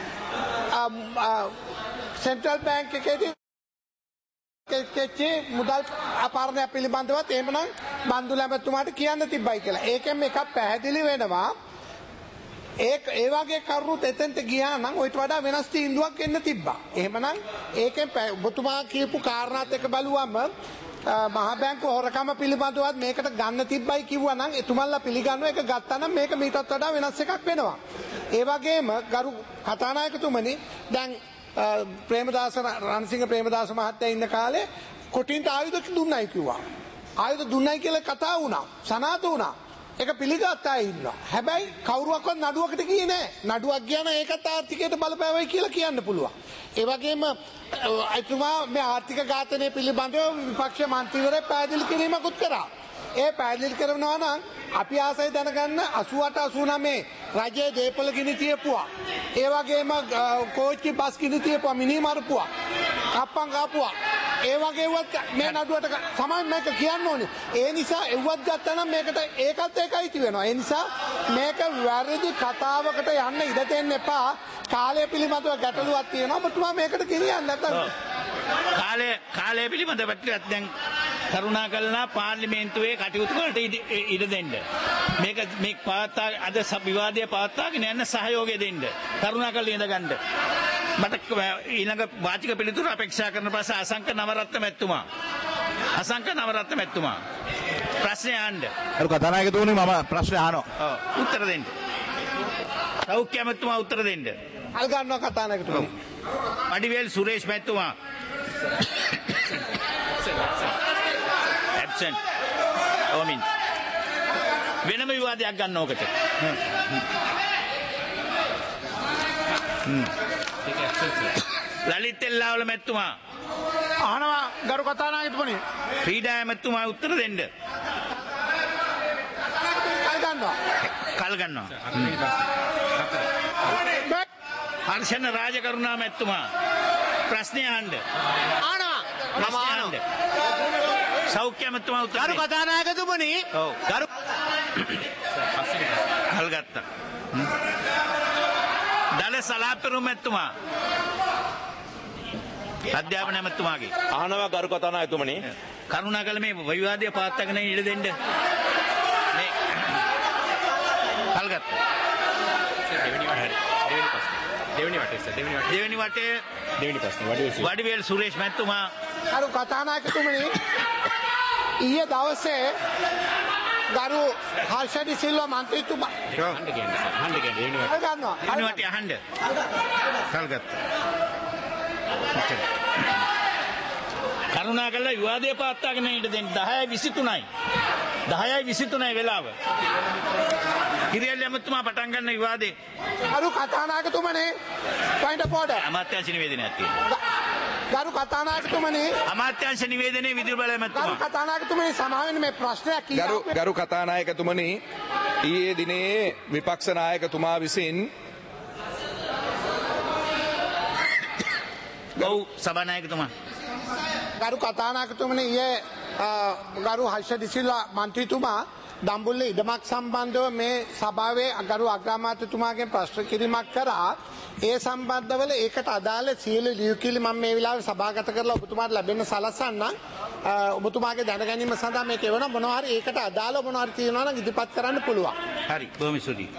සෙන්ට්‍රල් බැංක් එකේදී කෙච්චි මුදල් අපහරණය පිළිබඳවත් එහෙමනම් බන්දුල ඇමතුමාට කියන්න තිබ්බයි කියලා. ඒකෙන් එකක් පැහැදිලි වෙනවා ඒ ඒ වගේ කරුණුත් එතෙන්ට ගියා නම් ඔයිට වඩා වෙනස් තීන්දුවක් එන්න තිබ්බා. එහෙමනම් ඒකෙන් ඔබතුමා කියපු කාරණාත් එක බලුවම මහා බැංකු හොරකම පිළිබඳවත් මේකට ගන්න තිබ්බයි කිව්වා නම් එතුමන්ලා පිළිගන්නවා ඒක ගත්තා නම් මේක මීටත් වඩා වෙනස් එකක් වෙනවා. ඒ වගේම ගරු කතානායකතුමනි දැන් ප්‍රේමදාස රණසිංහ ප්‍රේමදාස මහත්තයා ඉන්න කාලේ කොටින්ට ආයුධ දුන්නයි කිව්වා. ආයුධ දුන්නයි කියලා කතා වුණා. සනාත වුණා. ඒක පිළිගත් අය ඉන්නවා. හැබැයි කවුරුවක්වත් නඩුවකට ගියේ නැහැ. නඩුවක් ගියා නම් ඒකත් ආර්ථිකයට බලපෑවයි කියලා කියන්න පුළුවන්. ඒ වගේම අයිතුමා මේ ආර්ථික ඝාතනය පිළිබඳව විපක්ෂ මන්ත්‍රීවරයෙක් පැහැදිලි කිරීමකුත් කරා. ඒ පැහැදිලි කරනවා නම් අපි ආසයි දැනගන්න අසූ අට අසූ නවය රජයේ දේපල ගිනි තියපුවා. ඒ වගේම කෝච්චි බස් ගිනි තියපුවා මිනි මරපුවා. කප්පම් කාපුවා. ඒ වගේ එව්වත් මේ නඩුවට සමාන මේක කියන්න ඕනේ. ඒ නිසා එව්වත් ගත්තා නම් මේකට ඒකත් ඒකයි තියෙනවා. ඒ නිසා මේක වැරදි කතාවකට යන්න ඉඩ දෙන්න එපා. කාලය පිළිබඳව ගැටලුවක් තියෙනවා. ඔබතුමා මේකට ගෙනියන්න නැත්නම් කාලය කාලය පිළිබඳව පැටලක් දැන් කරුණා කළා පාර්ලිමේන්තුවේ කටයුතු වලට ඉඩ දෙන්න. මේක මේ පාත්තා අද විවාදය පාත්තාගෙන යන්න සහයෝගය දෙන්න. කරුණා කළා ඉඳ ගන්න. මට ඊළඟ වාචික පිළිතුර අපේක්ෂා කරන පස්සේ අසංක නවරත්න මැතිතුමා අසංක නවරත්න මැතිතුමා ප්‍රශ්නය අහන්න. අර කතානායකතුමනි මම ප්‍රශ්න අහනවා. ඔව් උත්තර දෙන්න. සෞඛ්‍ය මැතිතුමා උත්තර දෙන්න. අල් ගන්නවා කතානායකතුමනි. අඩිවේල් සුරේෂ් මැතිතුමා ඇබ්සන්ට්. ඕමින් වෙනම විවාදයක් ගන්න ඕකට. ලලිත් එල්ලාවල මැතිතුමා අහනවා ගරු කතානායකතුමනි. ක්‍රීඩා මැතිතුමා උත්තර දෙන්න. කල් ගන්නවා. කල් ගන්නවා. හර්ෂණ රාජකරුණා මැතිතුමා ප්‍රශ්නය අහන්න. අහනවා. මම අහනවා. සෞඛ්‍ය මැතිතුමා උත්තර ගරු කතානායකතුමනි. ඔව්. ගරු කල් ගත්තා. දල සලාපෙරු මැතිතුමා අධ්‍යාපන මැතිතුමාගේ අහනවා ගරු කතානායකතුමනි. කරුණාකර මේ විවාදය පාත්තගෙන ඉඩ දෙන්න. මේ කල්ගත් දෙවෙනි වටේ දෙවෙනි වටේ දෙවෙනි වටේ දෙවෙනි ප්‍රශ්නේ වඩිවේල් සුරේෂ් මැතිතුමා. ගරු කතානායකතුමනි ඊයේ දවසේ ගරු හර්ෂඩි සිල්වා මන්ත්‍රීතුමා අහන්න කියන්නේ අහන්න කියන්නේ දෙවෙනි වටේ ගන්නවා. දෙවෙනි වටේ අහන්න. කල්ගත් කරුණාකර විවාදය පාත්තාගෙන ඉඳ දෙන්න. දහයයි විසිතුනයි දහයයි විසිතුනයි වෙලාව. කිරියල් ඇමතුමා පටන් ගන්න විවාදේ. ගරු කතානායකතුමනි point of order. අමාත්‍යාංශ නිවේදනයක් තියෙනවා. ගරු කතානායකතුමනි අමාත්‍යාංශ නිවේදනයේ විදුලි බල ගරු ඇමතුමා. කතානායකතුමනි සමාවෙන්න මේ ප්‍රශ්නයක් ගරු කියනවා. ගරු කතානායකතුමනි ඊයේ දිනේ විපක්ෂ නායකතුමා විසින් ඔව් සභානායකතුමා ගරු කතානායකතුමනි ඊයේ ගරු හර්ෂ ඩිසිල්වා මන්ත්‍රීතුමා දම්බුල්ල ඉඩමක් සම්බන්ධව මේ සභාවේ ගරු අග්‍රාමාත්‍යතුමාගෙන් ප්‍රශ්න කිරීමක් කරා. ඒ සම්බන්ධවල ඒකට අදාළ සියලු ලියුකිලි මම මේ වෙලාවේ සභාගත කරලා ඔබතුමාට ලැබෙන්න සලසන්න. ඔබතුමාගේ දැනගැනීම සඳහා මේක එවන මොනවා හරි ඒකට අදාළ මොනවා හරි තියෙනවා නම් ඉදිරිපත් කරන්න පුළුවන්. හරි බොහොම ස්තුතියි.